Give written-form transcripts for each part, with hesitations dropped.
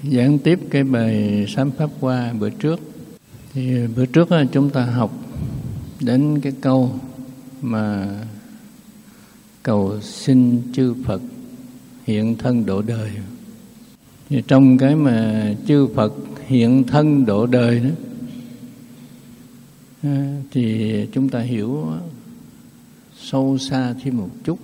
Giảng tiếp cái bài sám pháp qua bữa trước. Thì bữa trước chúng ta học đến cái câu mà cầu xin chư Phật hiện thân độ đời. Thì trong cái mà chư Phật hiện thân độ đời đó, thì chúng ta hiểu sâu xa thêm một chút.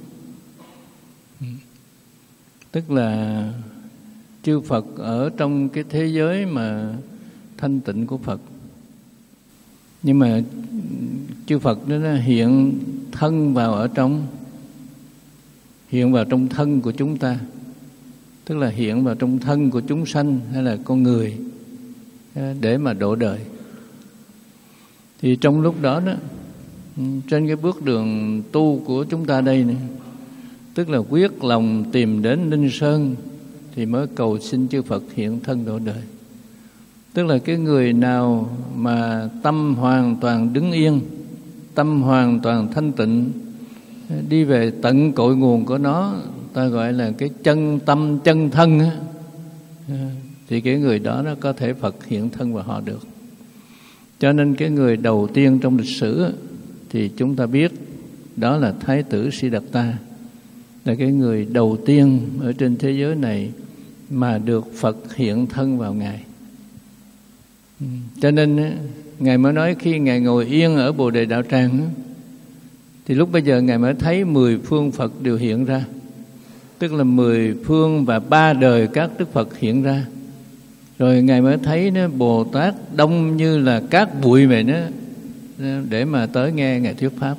Tức là chư Phật ở trong cái thế giới mà thanh tịnh của Phật, nhưng mà chư Phật đó nó hiện thân vào ở trong, hiện vào trong thân của chúng ta, tức là hiện vào trong thân của chúng sanh hay là con người để mà độ đời. Thì trong lúc đó đó, trên cái bước đường tu của chúng ta đây này, tức là quyết lòng tìm đến Ninh Sơn thì mới cầu xin chư Phật hiện thân độ đời. Tức là cái người nào mà tâm hoàn toàn đứng yên, tâm hoàn toàn thanh tịnh, đi về tận cội nguồn của nó, ta gọi là cái chân tâm chân thân á, thì cái người đó nó có thể Phật hiện thân vào họ được. Cho nên cái người đầu tiên trong lịch sử thì chúng ta biết đó là Thái tử Siddhartha, là cái người đầu tiên ở trên thế giới này mà được Phật hiện thân vào Ngài. Cho nên Ngài mới nói khi Ngài ngồi yên ở Bồ Đề Đạo Tràng thì lúc bây giờ Ngài mới thấy 10 phương Phật đều hiện ra. Tức là 10 phương và 3 đời các Đức Phật hiện ra. Rồi Ngài mới thấy nó Bồ Tát đông như là cát bụi vậy đó, để mà tới nghe Ngài thuyết Pháp.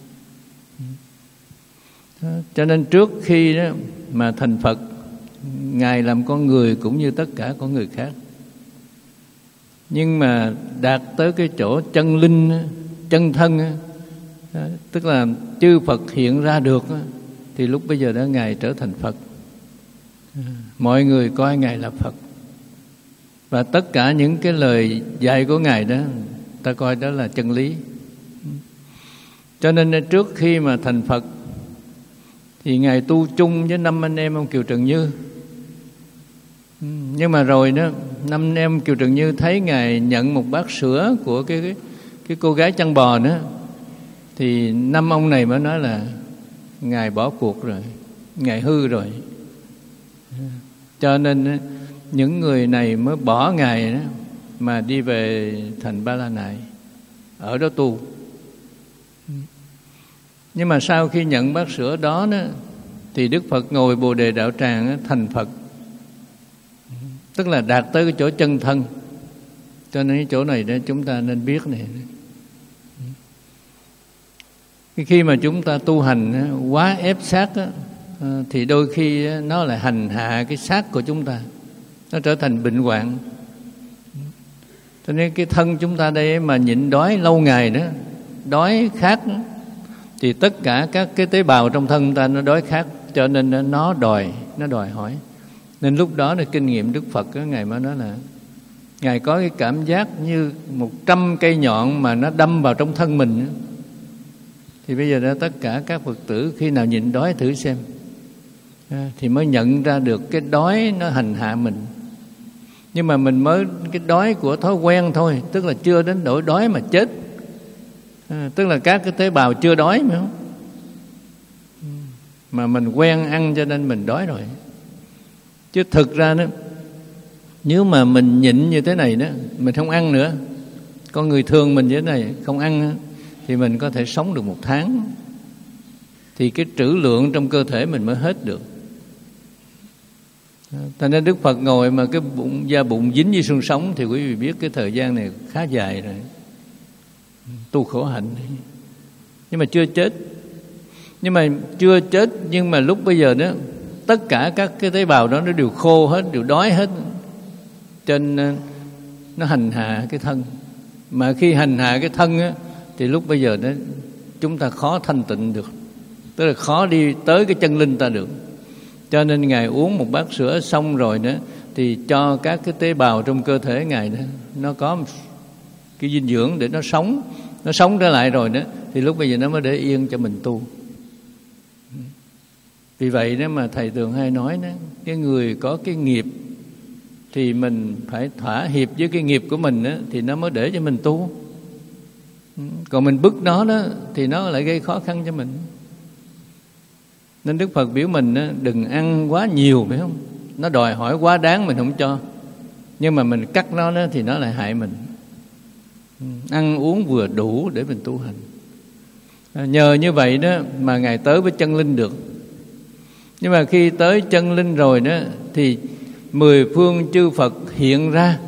Cho nên trước khi đó mà thành Phật, Ngài làm con người cũng như tất cả con người khác. Nhưng mà đạt tới cái chỗ chân linh, chân thân, tức là chư Phật hiện ra được, thì lúc bây giờ đó Ngài trở thành Phật. Mọi người coi Ngài là Phật. Và tất cả những cái lời dạy của Ngài đó, ta coi đó là chân lý. Cho nên trước khi mà thành Phật thì Ngài tu chung với 5 anh em ông Kiều Trần Như. Nhưng mà rồi đó, 5 anh em Kiều Trần Như thấy Ngài nhận một bát sữa của cái cô gái chăn bò nữa, thì 5 ông này mới nói là Ngài bỏ cuộc rồi, Ngài hư rồi. Cho nên những người này mới bỏ Ngài đó, mà đi về thành Ba La Nại, ở đó tu. Nhưng mà sau khi nhận bát sữa đó, thì Đức Phật ngồi Bồ Đề Đạo Tràng thành Phật, tức là đạt tới cái chỗ chân thân. Cho nên cái chỗ này đó chúng ta nên biết này. Khi mà chúng ta tu hành quá ép sát thì đôi khi nó lại hành hạ cái xác của chúng ta, nó trở thành bệnh hoạn. Cho nên cái thân chúng ta đây mà nhịn đói lâu ngày đó, đói khát, thì tất cả các cái tế bào trong thân ta nó đói khát, cho nên nó đòi hỏi. Nên lúc đó là kinh nghiệm Đức Phật đó, Ngài mới nói là Ngài có cái cảm giác như 100 cây nhọn mà nó đâm vào trong thân mình đó. Thì bây giờ đó tất cả các Phật tử khi nào nhịn đói thử xem, thì mới nhận ra được cái đói nó hành hạ mình. Nhưng mà mình mới cái đói của thói quen thôi, tức là chưa đến nỗi đói mà chết. Tức là các cái tế bào chưa đói phải không? Mà mình quen ăn cho nên mình đói rồi. Chứ thực ra đó, nếu mà mình nhịn như thế này đó, mình không ăn nữa, con người thường mình như thế này không ăn, thì mình có thể sống được 1 tháng. Thì cái trữ lượng trong cơ thể mình mới hết được. Thành nên Đức Phật ngồi mà cái da bụng dính với xương sống, thì quý vị biết cái thời gian này khá dài rồi. Tu khổ hạnh. Nhưng mà chưa chết. Nhưng mà lúc bây giờ đó, tất cả các cái tế bào đó nó đều khô hết, đều đói hết. Cho nên nó hành hạ cái thân. Mà khi hành hạ cái thân á, thì lúc bây giờ đó chúng ta khó thanh tịnh được, tức là khó đi tới cái chân linh ta được. Cho nên Ngài uống một bát sữa xong rồi đó, thì cho các cái tế bào trong cơ thể Ngài đó, nó có cái dinh dưỡng để nó sống trở lại rồi đó, thì lúc bây giờ nó mới để yên cho mình tu. Vì vậy đó mà Thầy thường hay nói đó, cái người có cái nghiệp thì mình phải thỏa hiệp với cái nghiệp của mình á, thì nó mới để cho mình tu. Còn mình bức nó đó thì nó lại gây khó khăn cho mình. Nên Đức Phật biểu mình á, đừng ăn quá nhiều, phải không? Nó đòi hỏi quá đáng mình không cho, nhưng mà mình cắt nó đó thì nó lại hại mình. Ăn uống vừa đủ để mình tu hành. Nhờ như vậy đó mà Ngài tới với chân linh được. Nhưng mà khi tới chân linh rồi đó thì 10 phương chư Phật hiện ra,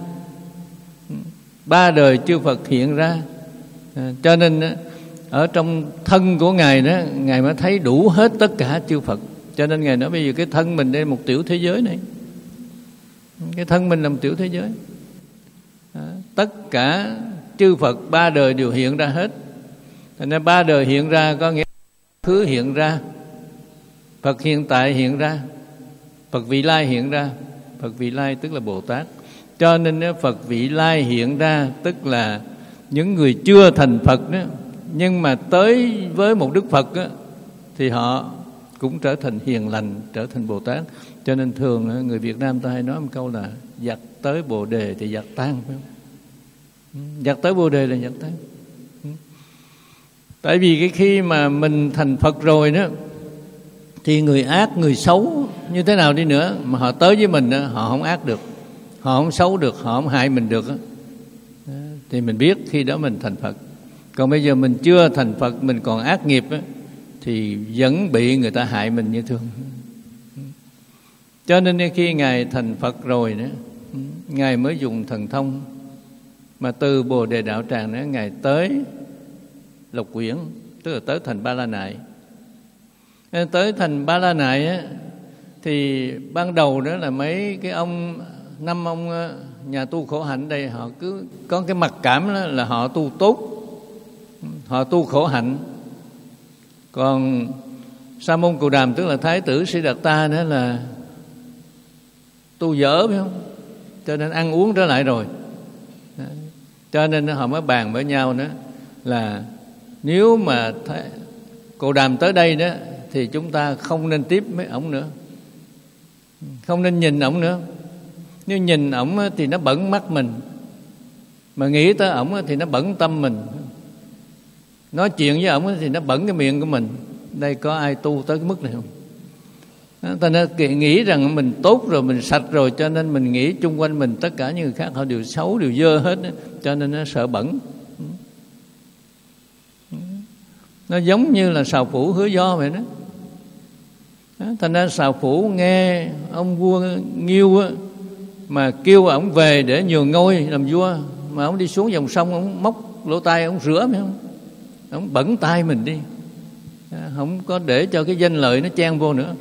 3 đời chư Phật hiện ra. Cho nên ở trong thân của Ngài đó, Ngài mới thấy đủ hết tất cả chư Phật. Cho nên Ngài nói bây giờ cái thân mình đây là một tiểu thế giới này. Cái thân mình là một tiểu thế giới. Tất cả chư Phật 3 đời đều hiện ra hết. Thành ra 3 đời hiện ra có nghĩa khứ hiện ra, Phật hiện tại hiện ra, Phật vị lai hiện ra. Phật vị lai tức là Bồ Tát. Cho nên Phật vị lai hiện ra tức là những người chưa thành Phật đó, nhưng mà tới với một Đức Phật đó, thì họ cũng trở thành hiền lành, trở thành Bồ Tát. Cho nên thường người Việt Nam ta hay nói một câu là giặc tới Bồ Đề thì giặc tan, phải không? Giặc tới Bồ Đề là giặc tan. Tại vì cái khi mà mình thành Phật rồi đó thì người ác, người xấu như thế nào đi nữa mà họ tới với mình đó, họ không ác được, họ không xấu được, họ không hại mình được đó. Thì mình biết khi đó mình thành Phật. Còn bây giờ mình chưa thành Phật, mình còn ác nghiệp đó, thì vẫn bị người ta hại mình như thường. Cho nên khi Ngài thành Phật rồi đó, Ngài mới dùng thần thông mà từ Bồ Đề Đạo Tràng đó Ngài tới Lộc Quyển, tức là tới thành Ba La Nại. Tới thành Ba La Nại á, thì ban đầu đó là mấy cái ông, 5 ông nhà tu khổ hạnh đây, họ cứ có cái mặc cảm đó là họ tu tốt, họ tu khổ hạnh. Còn Sa môn Cù Đàm tức là Thái tử Siddhartha đó là tu dở, phải không? Cho nên ăn uống trở lại rồi. Cho nên họ mới bàn với nhau đó là nếu mà Cù Đàm tới đây đó thì chúng ta không nên tiếp mấy ổng nữa, không nên nhìn ổng nữa. Nếu nhìn ổng thì nó bẩn mắt mình, mà nghĩ tới ổng thì nó bẩn tâm mình, nói chuyện với ổng thì nó bẩn cái miệng của mình. Đây có ai tu tới cái mức này không? Ta nên nghĩ rằng mình tốt rồi, mình sạch rồi, cho nên mình nghĩ chung quanh mình tất cả những người khác họ đều xấu, đều dơ hết đó. Cho nên nó sợ bẩn. Nó giống như là Sào Phủ hứa do vậy đó. Thành ra Sào Phủ nghe ông vua Nghiêu á, mà kêu ổng về để nhường ngôi làm vua, mà ổng đi xuống dòng sông, ổng móc lỗ tai ổng rửa, phải không? Ổng bẩn tai mình đi, không có để cho cái danh lợi nó chen vô nữa.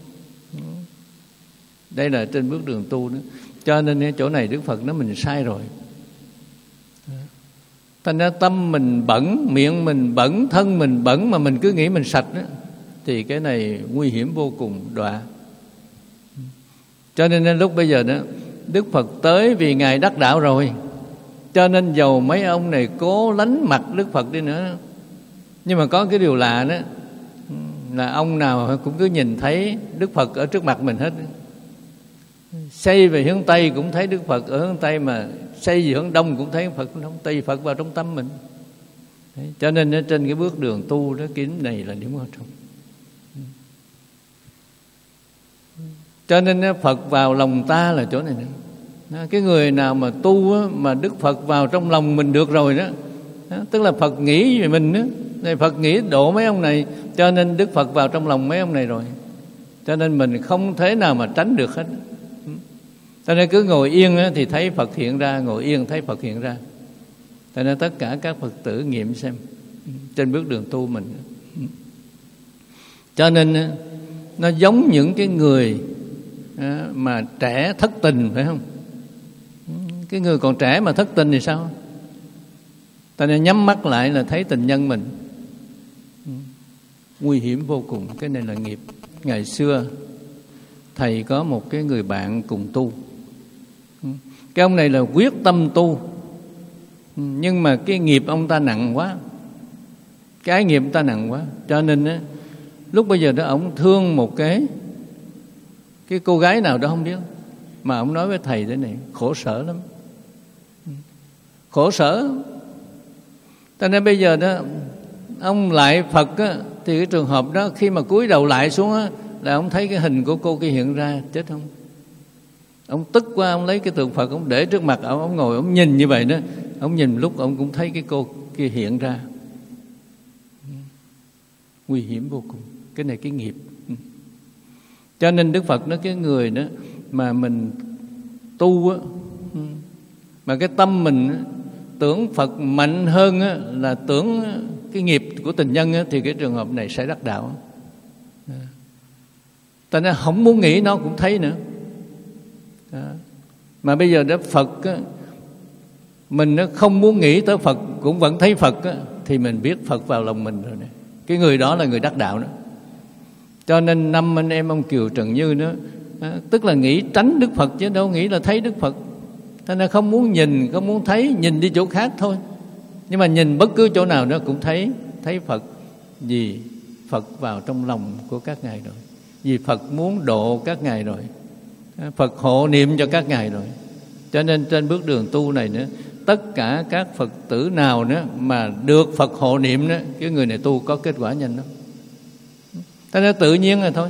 Đây là trên bước đường tu đó. Cho nên chỗ này Đức Phật nói mình sai rồi. Thành ra tâm mình bẩn, miệng mình bẩn, thân mình bẩn, mà mình cứ nghĩ mình sạch đó, thì cái này nguy hiểm vô cùng, đọa. Cho nên lúc bây giờ đó Đức Phật tới vì Ngài đắc đạo rồi, cho nên dầu mấy ông này cố lánh mặt Đức Phật đi nữa, nhưng mà có cái điều lạ đó là ông nào cũng cứ nhìn thấy Đức Phật ở trước mặt mình hết. Xây về hướng Tây cũng thấy Đức Phật ở hướng Tây, mà xây về hướng Đông cũng thấy Phật hướng Đông. Tùy Phật vào trong tâm mình. Đấy, cho nên trên cái bước đường tu đó, cái điểm này là điểm quan trọng. Cho nên Phật vào lòng ta là chỗ này nữa. Cái người nào mà tu á, mà Đức Phật vào trong lòng mình được rồi đó, tức là Phật nghĩ về mình đó. Này Phật nghĩ độ mấy ông này, cho nên Đức Phật vào trong lòng mấy ông này rồi. Cho nên mình không thể nào mà tránh được hết. Cho nên cứ ngồi yên thì thấy Phật hiện ra, ngồi yên thấy Phật hiện ra. Cho nên tất cả các Phật tử nghiệm xem trên bước đường tu mình. Cho nên nó giống những cái người mà trẻ thất tình, phải không? Cái người còn trẻ mà thất tình thì sao? Ta nên nhắm mắt lại là thấy tình nhân mình. Nguy hiểm vô cùng. Cái này là nghiệp. Ngày xưa thầy có một cái người bạn cùng tu. Cái ông này là quyết tâm tu, nhưng mà cái nghiệp ông ta nặng quá, cái nghiệp ông ta nặng quá. Cho nên á, lúc bây giờ đó ông thương một cái cô gái nào đó không biết, Mà ông nói với thầy thế này, khổ sở lắm, khổ sở. Cho nên bây giờ đó ông lại Phật á, thì cái trường hợp đó khi mà cúi đầu lại xuống á, là ông thấy cái hình của cô kia hiện ra, chết không? Ông tức quá, ông lấy cái tượng Phật ông để trước mặt ông ngồi ông nhìn như vậy đó. Ông nhìn lúc ông cũng thấy cái cô kia hiện ra. Nguy hiểm vô cùng. Cái này cái nghiệp. Cho nên Đức Phật nói cái người đó mà mình tu á, mà cái tâm mình tưởng Phật mạnh hơn á, là tưởng cái nghiệp của tình nhân á, thì cái trường hợp này sẽ đắc đạo. Ta nên không muốn nghĩ nó cũng thấy nữa. Mà bây giờ đó Phật á, mình nó không muốn nghĩ tới Phật cũng vẫn thấy Phật á, thì mình biết Phật vào lòng mình rồi này. Cái người đó là người đắc đạo đó. Cho nên 5 anh em ông Kiều Trần Như nữa, tức là nghĩ tránh Đức Phật chứ đâu nghĩ là thấy Đức Phật. Cho nên không muốn nhìn, không muốn thấy, nhìn đi chỗ khác thôi. Nhưng mà nhìn bất cứ chỗ nào đó cũng thấy Phật. Vì Phật vào trong lòng của các ngài rồi. Vì Phật muốn độ các ngài rồi. Phật hộ niệm cho các ngài rồi. Cho nên trên bước đường tu này nữa, tất cả các Phật tử nào nữa mà được Phật hộ niệm đó, cái người này tu có kết quả nhanh lắm. Ta nói tự nhiên rồi thôi.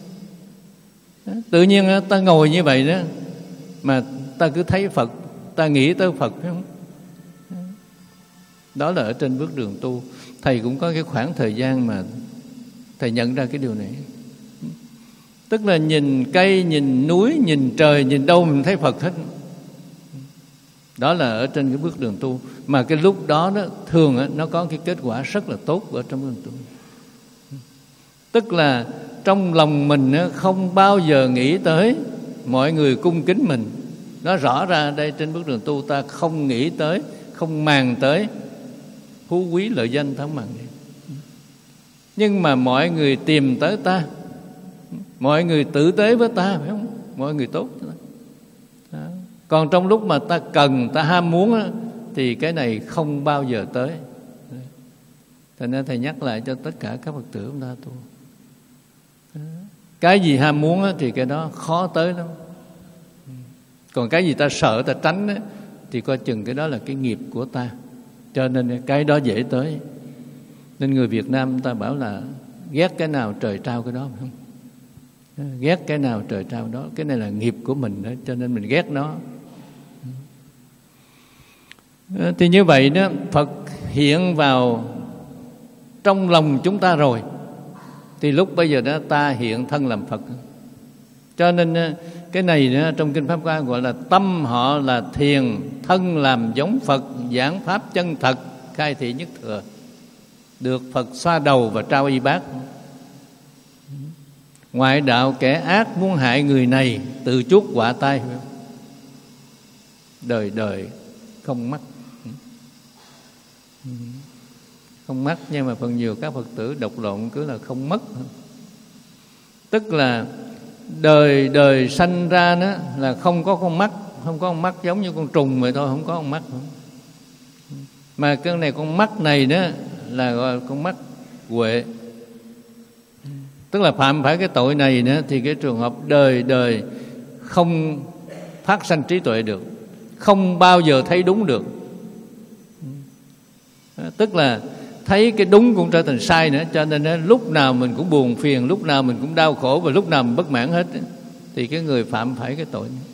Tự nhiên ta ngồi như vậy đó, mà ta cứ thấy Phật, ta nghĩ tới Phật, phải không? Đó là ở trên bước đường tu. Thầy cũng có cái khoảng thời gian mà thầy nhận ra cái điều này. Tức là nhìn cây, nhìn núi, nhìn trời, nhìn đâu mình thấy Phật hết. Đó là ở trên cái bước đường tu. Mà cái lúc đó, thường nó có cái kết quả rất là tốt ở trong đường tu. Tức là trong lòng mình không bao giờ nghĩ tới mọi người cung kính mình. Nó rõ ra đây trên bước đường tu ta không nghĩ tới, không màng tới phú quý lợi danh, ta không màng gì. Nhưng mà mọi người tìm tới ta, mọi người tử tế với ta, phải không? Mọi người tốt cho ta. Đó. Còn trong lúc mà ta cần, ta ham muốn thì cái này không bao giờ tới. Thành ra thầy nhắc lại cho tất cả các Phật tử chúng ta tu. Cái gì ham muốn thì cái đó khó tới lắm. Còn cái gì ta sợ, ta tránh thì coi chừng cái đó là cái nghiệp của ta. Cho nên cái đó dễ tới. Nên người Việt Nam ta bảo là ghét cái nào trời trao cái đó, phải không? Ghét cái nào trời trao đó. Cái này là nghiệp của mình đó, cho nên mình ghét nó. Thì như vậy đó, Phật hiện vào trong lòng chúng ta rồi, thì lúc bây giờ đó ta hiện thân làm Phật. Cho nên cái này đó, trong Kinh Pháp Hoa gọi là tâm họ là thiền, thân làm giống Phật, giảng pháp chân thật, khai thị nhất thừa. Được Phật xoa đầu và trao y bát. Ngoại đạo kẻ ác muốn hại người này, tự chuốc quả tai. Đời đời không mắc. Không mắc, nhưng mà phần nhiều các Phật tử độc lộn cứ là không mất. Tức là đời đời sanh ra đó là không có con mắt. Không có con mắt giống như con trùng vậy thôi, không có con mắt. Mà cái này con mắt này đó là gọi là con mắt huệ. Tức là phạm phải cái tội này nữa thì cái trường hợp đời đời không phát sanh trí tuệ được, không bao giờ thấy đúng được. Tức là thấy cái đúng cũng trở thành sai nữa. Cho nên lúc nào mình cũng buồn phiền, lúc nào mình cũng đau khổ, và lúc nào mình bất mãn hết. Thì cái người phạm phải cái tội này.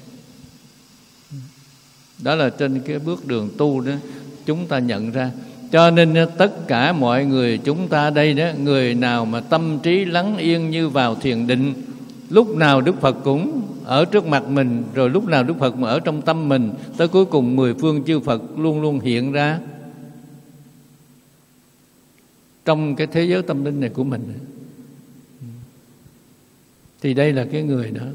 Đó là trên cái bước đường tu đó chúng ta nhận ra. Cho nên tất cả mọi người chúng ta đây đó, người nào mà tâm trí lắng yên như vào thiền định, lúc nào Đức Phật cũng ở trước mặt mình, rồi lúc nào Đức Phật mà ở trong tâm mình, tới cuối cùng 10 phương chư Phật luôn luôn hiện ra trong cái thế giới tâm linh này của mình. Thì đây là cái người đó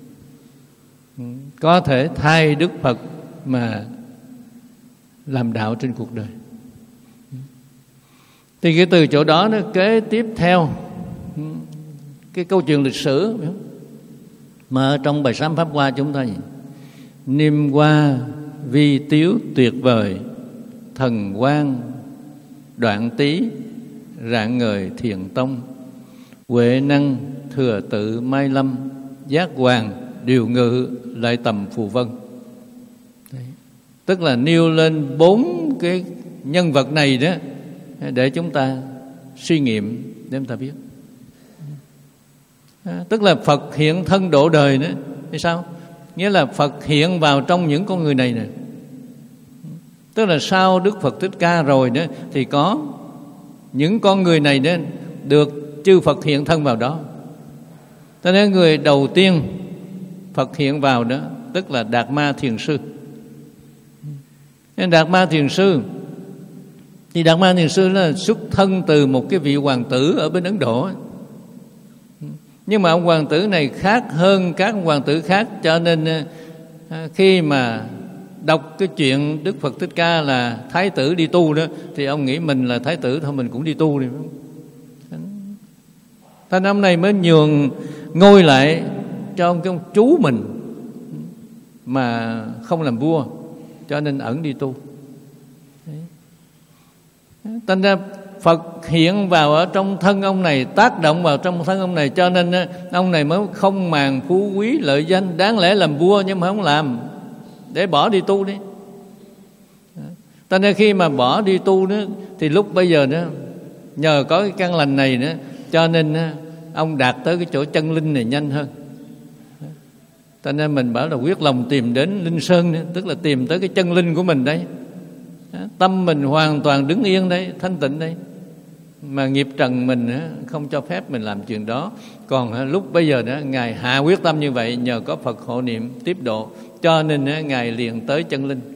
có thể thay Đức Phật mà làm đạo trên cuộc đời. Thì cái từ chỗ đó nó kế tiếp theo cái câu chuyện lịch sử mà ở trong bài sám Pháp Hoa chúng ta gì? Niêm hoa vi tiếu tuyệt vời, thần quang đoạn tý rạng ngời thiền tông, huệ năng thừa tự mai lâm, giác hoàng điều ngự lại tầm phù vân. Đấy. Tức là nêu lên 4 cái nhân vật này đó để chúng ta suy nghiệm, để chúng ta biết. Tức là Phật hiện thân độ đời nữa thì sao? Nghĩa là Phật hiện vào trong những con người này nè. Tức là sau Đức Phật Thích Ca rồi đó thì có những con người này đó được chư Phật hiện thân vào đó. Cho nên người đầu tiên Phật hiện vào đó tức là Đạt Ma Thiền Sư. Nên Đạt Ma Thiền Sư thì Đạt Ma Thiền Sư là xuất thân từ một cái vị hoàng tử ở bên Ấn Độ. Nhưng mà ông hoàng tử này khác hơn các hoàng tử khác, cho nên khi mà đọc cái chuyện Đức Phật Thích Ca là thái tử đi tu đó thì ông nghĩ mình là thái tử thôi, mình cũng đi tu đi. Thành ông này mới nhường ngôi lại cho ông chú mình mà không làm vua, cho nên ẩn đi tu. Thành ra Phật hiện vào ở trong thân ông này, tác động vào trong thân ông này, cho nên ông này mới không màng phú quý lợi danh, đáng lẽ làm vua nhưng mà không làm, để bỏ đi tu đi. Cho nên khi mà bỏ đi tu đó thì lúc bây giờ đó nhờ có cái căn lành này nữa, cho nên ông đạt tới cái chỗ chân linh này nhanh hơn. Cho nên mình bảo là quyết lòng tìm đến Linh Sơn nữa, tức là tìm tới cái chân linh của mình đây. Tâm mình hoàn toàn đứng yên đây, thanh tịnh đây. Mà nghiệp trần mình không cho phép mình làm chuyện đó. Còn lúc bây giờ đó Ngài hạ quyết tâm như vậy, nhờ có Phật hộ niệm tiếp độ, cho nên Ngài liền tới chân linh.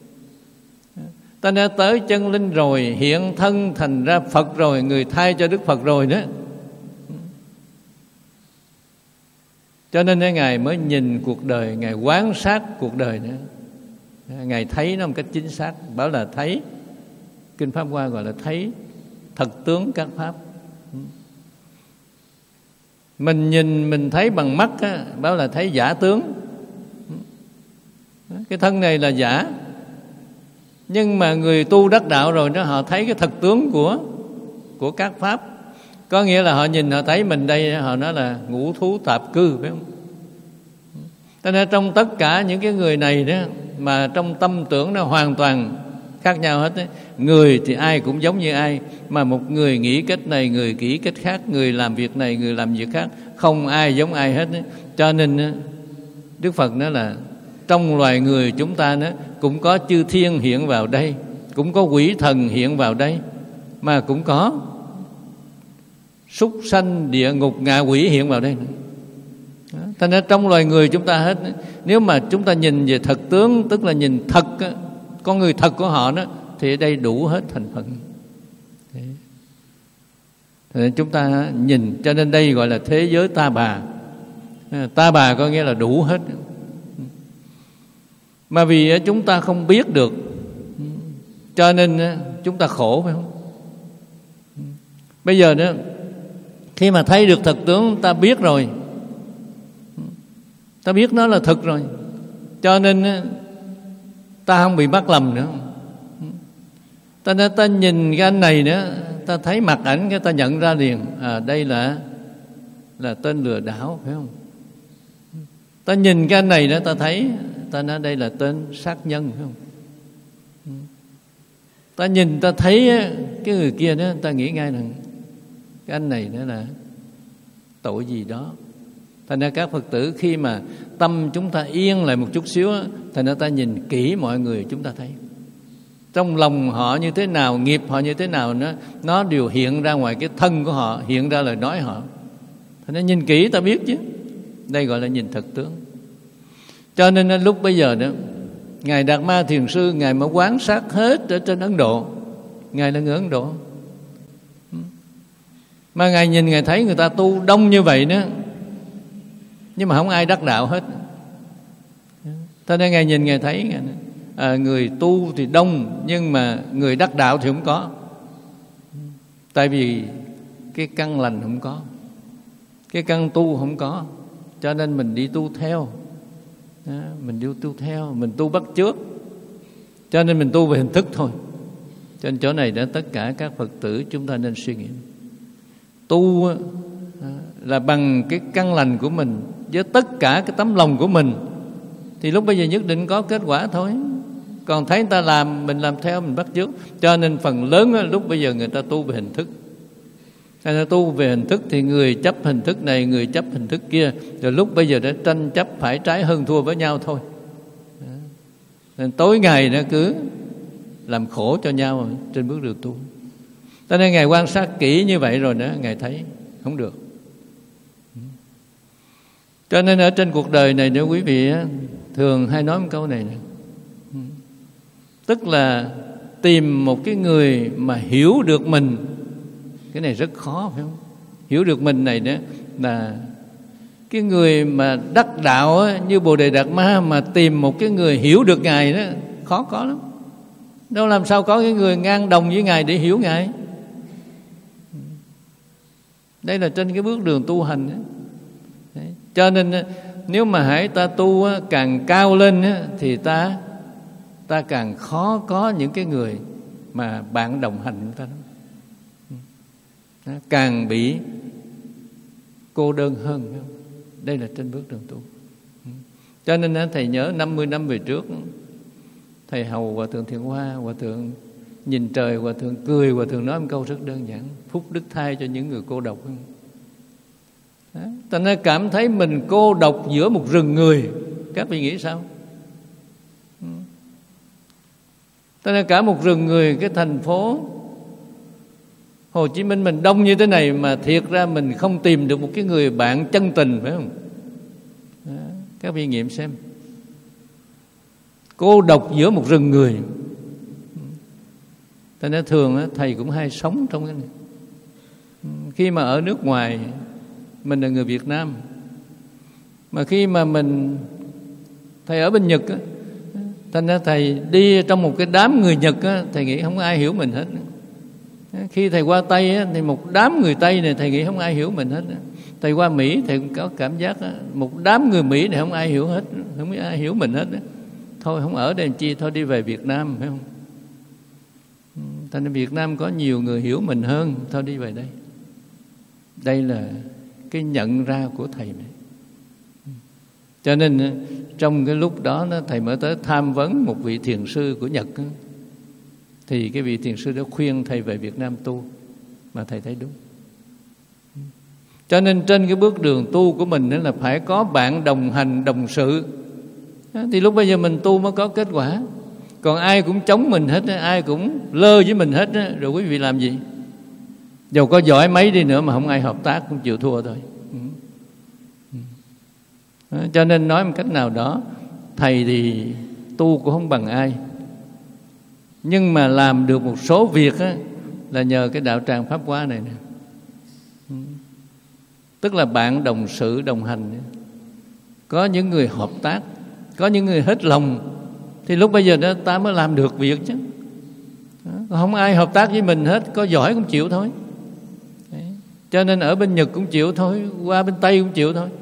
Ta đã tới chân linh rồi, hiện thân thành ra Phật rồi, người thay cho Đức Phật rồi đó. Cho nên Ngài mới nhìn cuộc đời, Ngài quan sát cuộc đời nữa. Ngài thấy nó một cách chính xác. Bảo là thấy, Kinh Pháp Hoa gọi là thấy thật tướng các pháp. Mình nhìn, mình thấy bằng mắt á, bảo là thấy giả tướng. Cái thân này là giả. Nhưng mà người tu đắc đạo rồi đó, họ thấy cái thật tướng của các pháp. Có nghĩa là họ nhìn, họ thấy mình đây, họ nói là ngũ thú tạp cư, phải không? Cho nên trong tất cả những cái người này đó, mà trong tâm tưởng nó hoàn toàn khác nhau hết đấy. Người thì ai cũng giống như ai, mà một người nghĩ cách này, người nghĩ cách khác, người làm việc này, người làm việc khác, không ai giống ai hết đấy. Cho nên Đức Phật nói là trong loài người chúng ta đó, cũng có chư thiên hiện vào đây, cũng có quỷ thần hiện vào đây, mà cũng có súc sanh, địa ngục, ngạ quỷ hiện vào đây. Thành ra trong loài người chúng ta hết, nếu mà chúng ta nhìn về thật tướng, tức là nhìn thật con người thật của họ đó, thì ở đây đủ hết thành phần. Thế nên chúng ta nhìn, cho nên đây gọi là thế giới ta bà. Ta bà có nghĩa là đủ hết. Mà vì chúng ta không biết được, cho nên chúng ta khổ, phải không? Bây giờ đó, khi mà thấy được thật tướng, ta biết rồi, ta biết nó là thực rồi, cho nên ta không bị mắc lầm nữa. Ta nên ta nhìn cái anh này nữa, ta thấy mặt ảnh cái ta nhận ra liền, đây là tên lừa đảo, phải không? Ta nhìn cái anh này đó, ta thấy, ta nói đây là tên sát nhân, phải không? Ta nhìn ta thấy cái người kia đó, ta nghĩ ngay rằng cái anh này đó là tội gì đó. Thành ra các Phật tử khi mà tâm chúng ta yên lại một chút xíu, thành ra ta nhìn kỹ mọi người, chúng ta thấy trong lòng họ như thế nào, nghiệp họ như thế nào, nó đều hiện ra ngoài cái thân của họ, hiện ra lời nói họ. Thành ra nhìn kỹ ta biết chứ. Đây gọi là nhìn thật tướng. Cho nên lúc bây giờ đó, Ngài Đạt Ma Thiền Sư, Ngài mới quan sát hết ở trên Ấn Độ. Ngài là người Ấn Độ, mà Ngài nhìn, Ngài thấy người ta tu đông như vậy nữa, nhưng mà không ai đắc đạo hết. Cho nên Ngài nhìn, Ngài thấy người tu thì đông, nhưng mà người đắc đạo thì không có. Tại vì cái căn lành không có, cái căn tu không có, cho nên mình đi tu theo. Mình đi tu theo, mình tu bắt chước, cho nên mình tu về hình thức thôi. Cho nên chỗ này đã tất cả các Phật tử chúng ta nên suy nghĩ. Tu là bằng cái căn lành của mình, với tất cả cái tấm lòng của mình, thì lúc bây giờ nhất định có kết quả thôi. Còn thấy người ta làm, mình làm theo, mình bắt chước. Cho nên phần lớn lúc bây giờ người ta tu về hình thức. Người ta tu về hình thức thì người chấp hình thức này, người chấp hình thức kia, rồi lúc bây giờ đã tranh chấp phải trái hơn thua với nhau thôi. Nên tối ngày nó cứ làm khổ cho nhau trên bước đường tu. Cho nên Ngài quan sát kỹ như vậy rồi đó, Ngài thấy không được. Cho nên ở trên cuộc đời này, nếu quý vị thường hay nói một câu này, tức là tìm một cái người mà hiểu được mình. Cái này rất khó, phải không? Hiểu được mình này đó là cái người mà đắc đạo như Bồ Đề Đạt Ma, mà tìm một cái người hiểu được Ngài đó khó có lắm. Đâu làm sao có cái người ngang đồng với Ngài để hiểu Ngài. Đây là trên cái bước đường tu hành đó. Đấy. Cho nên nếu mà hãy ta tu càng cao lên thì ta càng khó có những cái người mà bạn đồng hành chúng ta đó. Càng bị cô đơn hơn. Đây là trên bước đường tu. Cho nên thầy nhớ 50 năm về trước, thầy hầu Hòa Thượng Thiện Hoa, Hòa Thượng nhìn trời, Hòa Thượng cười, Hòa Thượng nói một câu rất đơn giản: phúc đức thay cho những người cô độc. Ta nên cảm thấy mình cô độc giữa một rừng người. Các vị nghĩ sao? Ta nên cả một rừng người, cái thành phố Hồ Chí Minh mình đông như thế này mà thiệt ra mình không tìm được một cái người bạn chân tình, phải không? Các vị nghiệm xem. Cô độc giữa một rừng người. Ta nói thường thầy cũng hay sống trong cái này. Khi mà ở nước ngoài, mình là người Việt Nam, mà khi mà thầy ở bên Nhật á, thành ra thầy đi trong một cái đám người Nhật á, thầy nghĩ không ai hiểu mình hết. Khi thầy qua Tây á, thì một đám người Tây này thầy nghĩ không ai hiểu mình hết. Thầy qua Mỹ thầy cũng có cảm giác á, một đám người Mỹ này không ai hiểu hết, không ai hiểu mình hết. Thôi không ở đây làm chi, thôi đi về Việt Nam, phải không? Thành ra Việt Nam có nhiều người hiểu mình hơn, thôi đi về đây. Đây là cái nhận ra của thầy này. Cho nên trong cái lúc đó thầy mới tới tham vấn một vị thiền sư của Nhật. Thì cái vị thiền sư đã khuyên thầy về Việt Nam tu, mà thầy thấy đúng. Cho nên trên cái bước đường tu của mình là phải có bạn đồng hành, đồng sự. Thì lúc bây giờ mình tu mới có kết quả. Còn ai cũng chống mình hết, ai cũng lơ với mình hết, rồi quý vị làm gì? Dầu có giỏi mấy đi nữa mà không ai hợp tác cũng chịu thua thôi. Cho nên nói một cách nào đó, thầy thì tu cũng không bằng ai, nhưng mà làm được một số việc là nhờ cái đạo tràng Pháp Hoa này nè. Tức là bạn đồng sự đồng hành, có những người hợp tác, có những người hết lòng, thì lúc bây giờ đó ta mới làm được việc chứ. Không ai hợp tác với mình hết, có giỏi cũng chịu thôi. Đấy. Cho nên ở bên Nhật cũng chịu thôi, qua bên Tây cũng chịu thôi.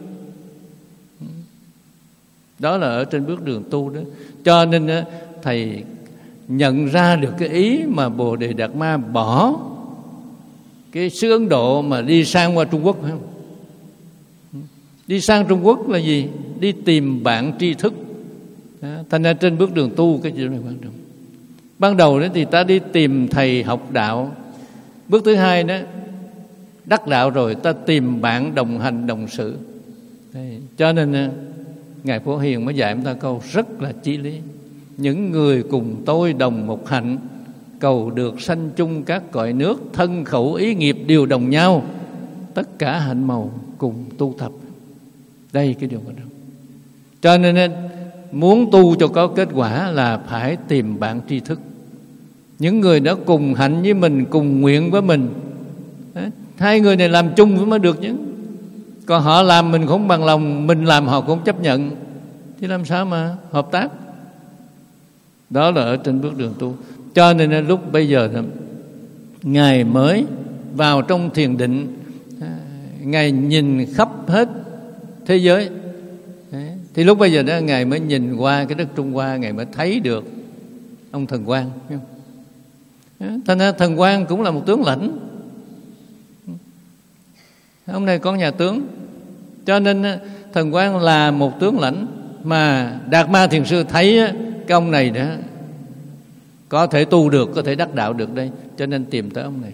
Đó là ở trên bước đường tu đó. Cho nên thầy nhận ra được cái ý mà Bồ Đề Đạt Ma bỏ cái xứ Ấn Độ mà đi sang qua Trung Quốc, phải không? Đi sang Trung Quốc là gì? Đi tìm bạn tri thức. Thành ra trên bước đường tu cái chuyện này quan trọng. Ban đầu đó thì ta đi tìm thầy học đạo. Bước thứ hai đó, đắc đạo rồi ta tìm bạn đồng hành, đồng sự. Đấy. Cho nên Ngài Phổ Hiền mới dạy chúng ta câu rất là chí lý: những người cùng tôi đồng một hạnh, cầu được sanh chung các cõi nước, thân khẩu ý nghiệp đều đồng nhau, tất cả hạnh màu cùng tu tập. Đây cái điều quan trọng. Cho nên muốn tu cho có kết quả là phải tìm bạn tri thức, những người đã cùng hạnh với mình, cùng nguyện với mình. Hai người này làm chung mới được chứ. Còn họ làm mình không bằng lòng, mình làm họ cũng chấp nhận, thì làm sao mà hợp tác? Đó là ở trên bước đường tu. Cho nên lúc bây giờ Ngài mới vào trong thiền định, Ngài nhìn khắp hết thế giới. Thì lúc bây giờ đó Ngài mới nhìn qua cái đất Trung Hoa, Ngài mới thấy được ông Thần Quang. Thành ra Thần Quang cũng là một tướng lãnh. Ông này con nhà tướng. Cho nên Thần Quang là một tướng lãnh, mà Đạt Ma Thiền Sư thấy cái ông này đó có thể tu được, có thể đắc đạo được đây, cho nên tìm tới ông này.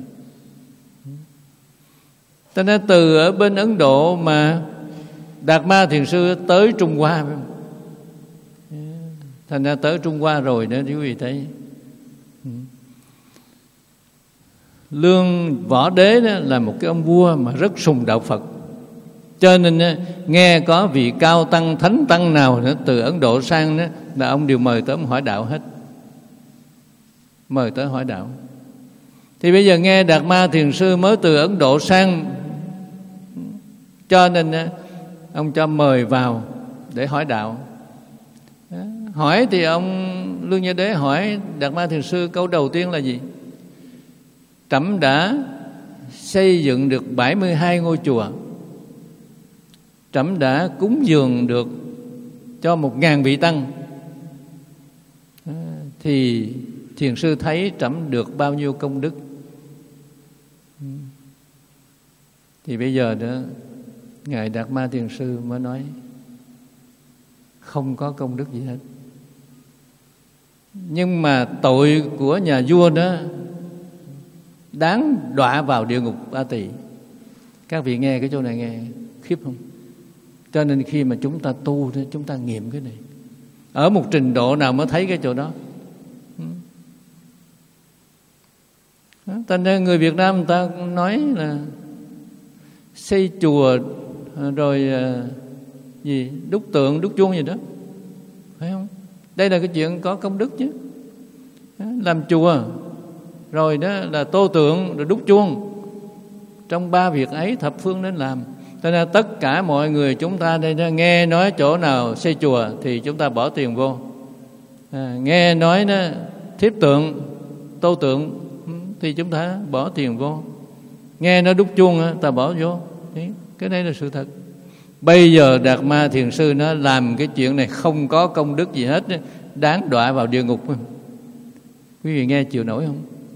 Cho nên từ ở bên Ấn Độ mà Đạt Ma Thiền Sư tới Trung Hoa, thành ra tới Trung Hoa rồi đó quý vị thấy. Lương Võ Đế đó là một cái ông vua mà rất sùng đạo Phật, cho nên nghe có vị cao tăng thánh tăng nào nữa từ Ấn Độ sang đó, là ông đều mời tới ông hỏi đạo hết, mời tới hỏi đạo. Thì bây giờ nghe Đạt Ma Thiền Sư mới từ Ấn Độ sang, cho nên ông cho mời vào để hỏi đạo. Hỏi thì ông Lương Võ Đế hỏi Đạt Ma Thiền Sư câu đầu tiên là gì? Trẫm đã xây dựng được 72 ngôi chùa, trẫm đã cúng dường được cho 1000 vị tăng, thì Thiền Sư thấy trẫm được bao nhiêu công đức? Thì bây giờ đó Ngài Đạt Ma Thiền Sư mới nói không có công đức gì hết. Nhưng mà tội của nhà vua đó đáng đọa vào địa ngục A Tỳ. Các vị nghe cái chỗ này nghe khiếp không? Cho nên khi mà chúng ta tu thì chúng ta nghiệm cái này. Ở một trình độ nào mới thấy cái chỗ đó. Thành ra người Việt Nam người ta nói là xây chùa rồi gì đúc tượng đúc chuông gì đó, phải không? Đây là cái chuyện có công đức chứ. Làm chùa rồi đó là tô tượng rồi đúc chuông, trong 3 việc ấy thập phương nên làm. Cho nên tất cả mọi người chúng ta đây đó, nghe nói chỗ nào xây chùa thì chúng ta bỏ tiền vô, nghe nói đó thiếp tượng tô tượng thì chúng ta bỏ tiền vô, nghe nó đúc chuông ta bỏ vô. Cái này là sự thật. Bây giờ Đạt Ma Thiền Sư nó làm cái chuyện này không có công đức gì hết, đáng đọa vào địa ngục. Quý vị nghe chịu nổi không?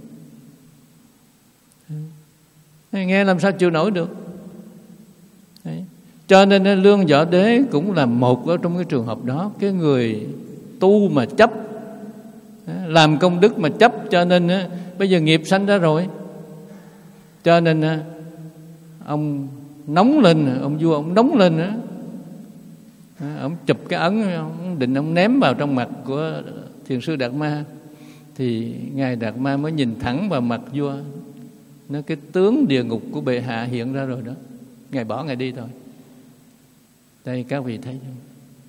Nghe làm sao chịu nổi được? Đấy. Cho nên Lương Võ Đế cũng là một ở trong cái trường hợp đó. Cái người tu mà chấp, làm công đức mà chấp, cho nên bây giờ nghiệp sanh ra rồi. Cho nên ông nóng lên, ông vua ông nóng lên nữa. Ông chụp cái ấn, ông định ông ném vào trong mặt của Thiền Sư Đạt Ma. Thì Ngài Đạt Ma mới nhìn thẳng vào mặt vua. Nó cái tướng địa ngục của bệ hạ hiện ra rồi đó. Ngài bỏ Ngài đi thôi. Đây các vị thấy không?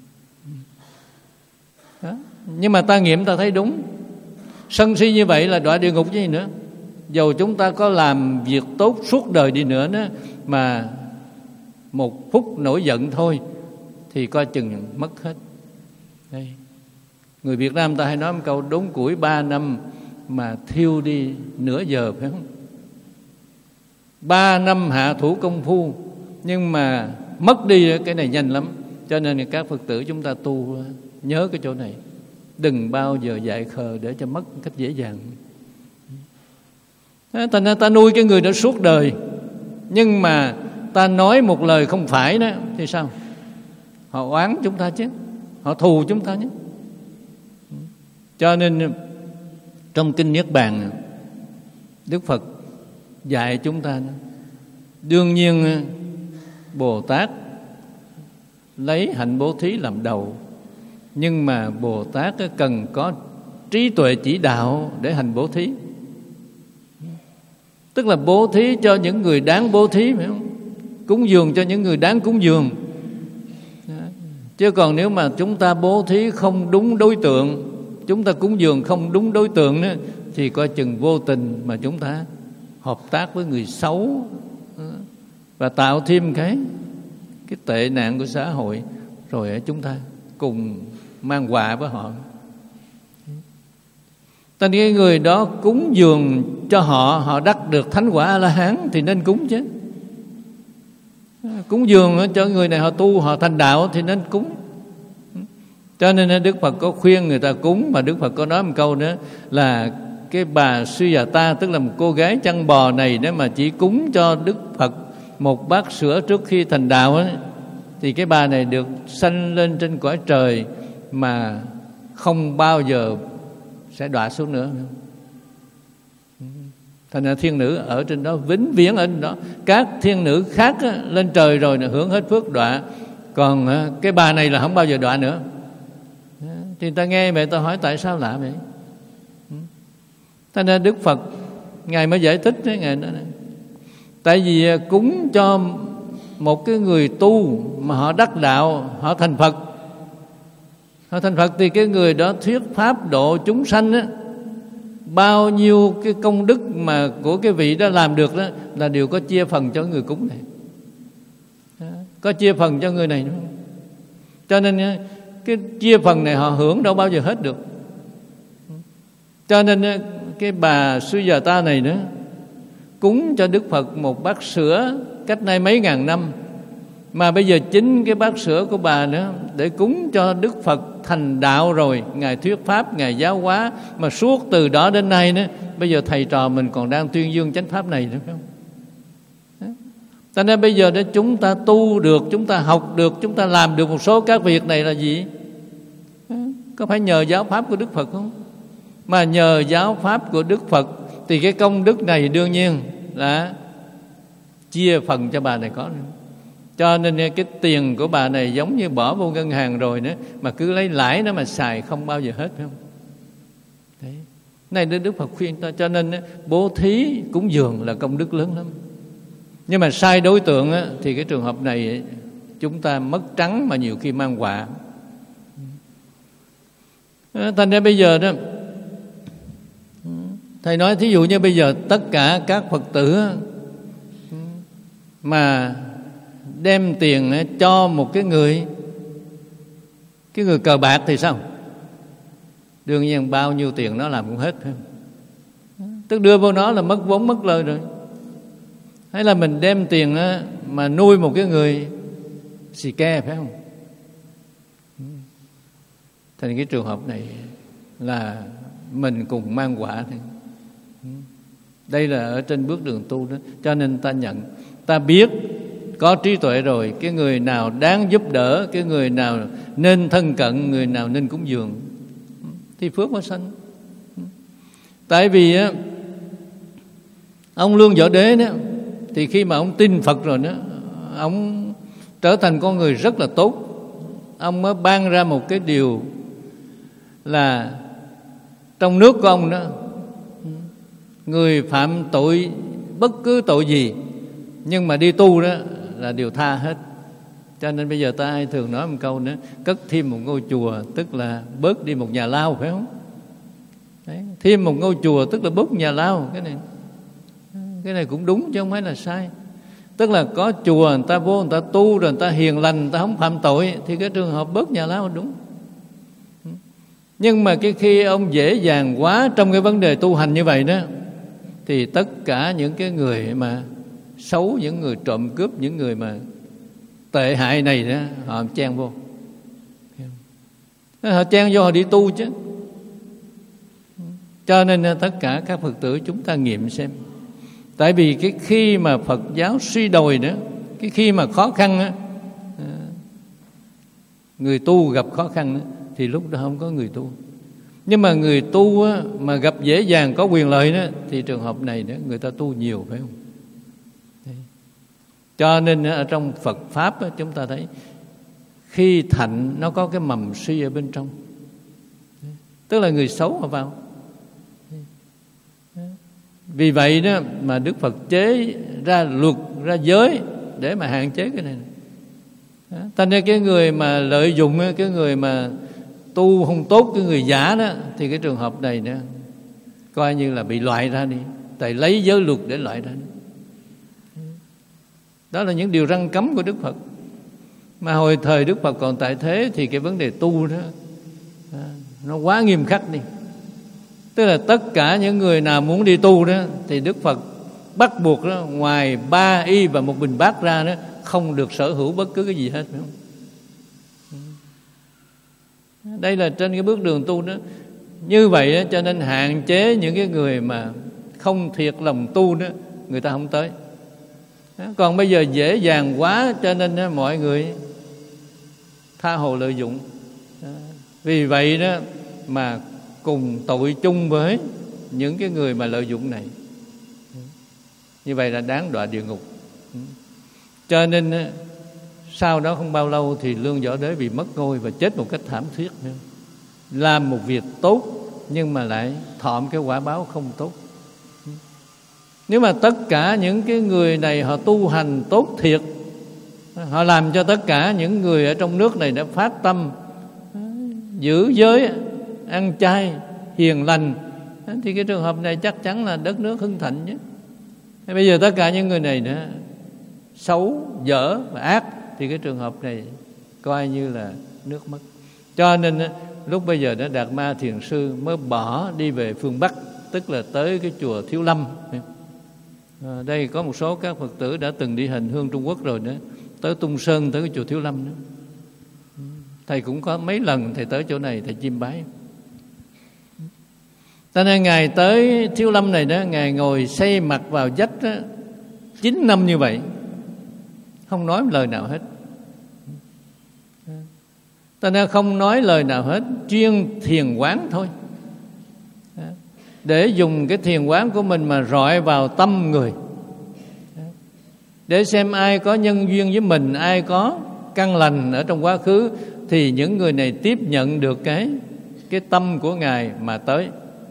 Đó. Nhưng mà ta nghiệm ta thấy đúng. Sân si như vậy là đọa địa ngục chứ gì nữa. Dầu chúng ta có làm việc tốt suốt đời đi nữa đó, mà một phút nổi giận thôi thì coi chừng mất hết. Đây. Người Việt Nam ta hay nói một câu đốn củi 3 năm mà thiêu đi nửa giờ, phải không? 3 năm hạ thủ công phu, nhưng mà mất đi cái này nhanh lắm. Cho nên các Phật tử chúng ta tu nhớ cái chỗ này, đừng bao giờ dại khờ để cho mất một cách dễ dàng. Thành ra ta nuôi cái người đó suốt đời, nhưng mà ta nói một lời không phải đó thì sao? Họ oán chúng ta chứ, họ thù chúng ta nhé. Cho nên trong Kinh Niết Bàn, Đức Phật dạy chúng ta đó, đương nhiên Bồ Tát lấy hạnh bố thí làm đầu, nhưng mà Bồ Tát cần có trí tuệ chỉ đạo để hành bố thí. Tức là bố thí cho những người đáng bố thí, phải không? Cúng dường cho những người đáng cúng dường. Chứ còn nếu mà chúng ta bố thí không đúng đối tượng, chúng ta cúng dường không đúng đối tượng đó, thì coi chừng vô tình mà chúng ta hợp tác với người xấu và tạo thêm cái tệ nạn của xã hội, rồi chúng ta cùng mang họa với họ. Thành cái người đó cúng dường cho họ, họ đắc được thánh quả A-la-hán thì nên cúng chứ. Cúng dường cho người này họ tu, họ thành đạo thì nên cúng. Cho nên Đức Phật có khuyên người ta cúng, mà Đức Phật có nói một câu nữa là cái bà Sujata, tức là một cô gái chăn bò này, nếu mà chỉ cúng cho Đức Phật một bát sữa trước khi thành đạo ấy, thì cái bà này được sanh lên trên cõi trời mà không bao giờ sẽ đọa xuống nữa. Thành ra thiên nữ ở trên đó, vĩnh viễn ở trên đó. Các thiên nữ khác lên trời rồi hưởng hết phước đọa, còn cái bà này là không bao giờ đọa nữa. Thì ta nghe vậy ta hỏi tại sao lạ vậy? Thành ra Đức Phật Ngài mới giải thích đấy, Ngài nói tại vì cúng cho một cái người tu mà họ đắc đạo, họ thành Phật. Họ thành Phật thì cái người đó thuyết pháp độ chúng sanh á, bao nhiêu cái công đức mà của cái vị đó làm được đó là đều có chia phần cho người cúng này, có chia phần cho người này nữa. Cho nên cái chia phần này họ hưởng đâu bao giờ hết được. Cho nên cái bà Sujata này nữa cúng cho Đức Phật một bát sữa cách nay mấy ngàn năm, mà bây giờ chính cái bát sữa của bà nữa để cúng cho Đức Phật thành đạo rồi, Ngài thuyết pháp, Ngài giáo hóa, mà suốt từ đó đến nay nữa, bây giờ thầy trò mình còn đang tuyên dương chánh pháp này nữa, phải không? Cho nên bây giờ để chúng ta tu được, chúng ta học được, chúng ta làm được một số các việc này là gì? Có phải nhờ giáo pháp của Đức Phật không? Mà nhờ giáo pháp của Đức Phật thì cái công đức này đương nhiên là chia phần cho bà này có nữa. Cho nên cái tiền của bà này giống như bỏ vô ngân hàng rồi nữa, mà cứ lấy lãi nó mà xài không bao giờ hết, phải không? Đấy. Này Đức Phật khuyên ta, cho nên bố thí cúng dường là công đức lớn lắm. Nhưng mà sai đối tượng thì cái trường hợp này chúng ta mất trắng mà nhiều khi mang họa. Thành ra bây giờ đó, thầy nói thí dụ như bây giờ tất cả các Phật tử mà đem tiền cho một cái người cờ bạc thì sao? Đương nhiên bao nhiêu tiền nó làm cũng hết, phải không? Tức đưa vô nó là mất vốn mất lời rồi. Hay là mình đem tiền mà nuôi một cái người xì ke, phải không? Thành cái trường hợp này là mình cùng mang quả thôi. Đây là ở trên bước đường tu đó. Cho nên ta nhận, ta biết có trí tuệ rồi, cái người nào đáng giúp đỡ, cái người nào nên thân cận, người nào nên cúng dường thì phước mới sanh. Tại vì ông Lương Võ Đế đó, thì khi mà ông tin Phật rồi đó, ông trở thành con người rất là tốt. Ông mới ban ra một cái điều là trong nước của ông đó, người phạm tội bất cứ tội gì nhưng mà đi tu đó là đều tha hết. Cho nên bây giờ ta hay thường nói một câu nữa, cất thêm một ngôi chùa tức là bớt đi một nhà lao, phải không? Đấy, thêm một ngôi chùa tức là bớt nhà lao. Cái này cũng đúng chứ không phải là sai. Tức là có chùa người ta vô, người ta tu rồi, người ta hiền lành, người ta không phạm tội, thì cái trường hợp bớt nhà lao đúng. Nhưng mà cái khi ông dễ dàng quá trong cái vấn đề tu hành như vậy đó, thì tất cả những cái người mà xấu, những người trộm cướp, những người mà tệ hại này đó, họ chen vô. Họ chen vô, họ đi tu chứ. Cho nên tất cả các Phật tử chúng ta nghiệm xem. Tại vì cái khi mà Phật giáo suy đồi đó, cái khi mà khó khăn đó, người tu gặp khó khăn đó, thì lúc đó không có người tu. Nhưng mà người tu á, mà gặp dễ dàng có quyền lợi đó, thì trường hợp này đó, người ta tu nhiều, phải không? Đấy. Cho nên ở trong Phật Pháp á, chúng ta thấy khi thạnh nó có cái mầm suy ở bên trong. Đấy. Tức là người xấu họ vào. Đấy. Vì vậy đó mà Đức Phật chế ra luật, ra giới để mà hạn chế cái này. Thành ra cái người mà lợi dụng, cái người mà tu không tốt, cái người giả đó, thì cái trường hợp này nữa coi như là bị loại ra đi. Tại lấy giới luật để loại ra đi. Đó là những điều răn cấm của Đức Phật. Mà hồi thời Đức Phật còn tại thế thì cái vấn đề tu đó nó quá nghiêm khắc đi. Tức là tất cả những người nào muốn đi tu đó thì Đức Phật bắt buộc đó, ngoài 3 y và 1 bình bát ra đó, không được sở hữu bất cứ cái gì hết, phải không? Đây là trên cái bước đường tu đó. Như vậy đó, cho nên hạn chế những cái người mà không thiệt lòng tu đó, người ta không tới. Còn bây giờ dễ dàng quá, cho nên mọi người tha hồ lợi dụng. Vì vậy đó mà cùng tội chung với những cái người mà lợi dụng này. Như vậy là đáng đọa địa ngục. Cho nên sau đó không bao lâu thì Lương Võ Đế bị mất ngôi và chết một cách thảm thiết nữa. Làm một việc tốt nhưng mà lại thọm cái quả báo không tốt. Nếu mà tất cả những cái người này họ tu hành tốt thiệt, họ làm cho tất cả những người ở trong nước này đã phát tâm giữ giới, ăn chay, hiền lành, thì cái trường hợp này chắc chắn là đất nước hưng thịnh chứ. Bây giờ tất cả những người này nữa xấu, dở và ác, thì cái trường hợp này coi như là nước mất. Cho nên lúc bây giờ đó Đạt Ma Thiền Sư mới bỏ đi về phương Bắc, tức là tới cái chùa Thiếu Lâm. Đây có một số các Phật tử đã từng đi hành hương Trung Quốc rồi nữa, tới Tung Sơn, tới cái chùa Thiếu Lâm nữa. Thầy cũng có mấy lần thầy tới chỗ này thầy chiêm bái. Cho nên Ngài tới Thiếu Lâm này đó, Ngài ngồi xây mặt vào vách đó, 9 năm như vậy, không nói một lời nào hết. Cho nên không nói lời nào hết, chuyên thiền quán thôi, để dùng cái thiền quán của mình mà rọi vào tâm người, để xem ai có nhân duyên với mình, ai có căn lành ở trong quá khứ, thì những người này tiếp nhận được cái tâm của Ngài mà tới.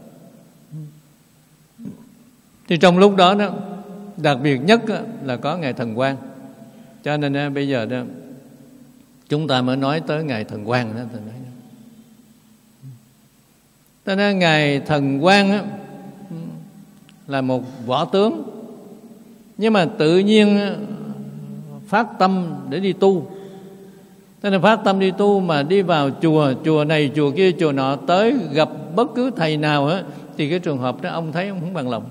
Thì trong lúc đó đó, đặc biệt nhất là có Ngài Thần Quang. Cho nên bây giờ đó chúng ta mới nói tới Ngài Thần Quang đó. Cho nên Ngài Thần Quang là một võ tướng, nhưng mà tự nhiên phát tâm để đi tu. Cho nên phát tâm đi tu mà đi vào chùa này, chùa kia, chùa nọ, tới gặp bất cứ thầy nào á, thì cái trường hợp đó ông thấy ông không bằng lòng.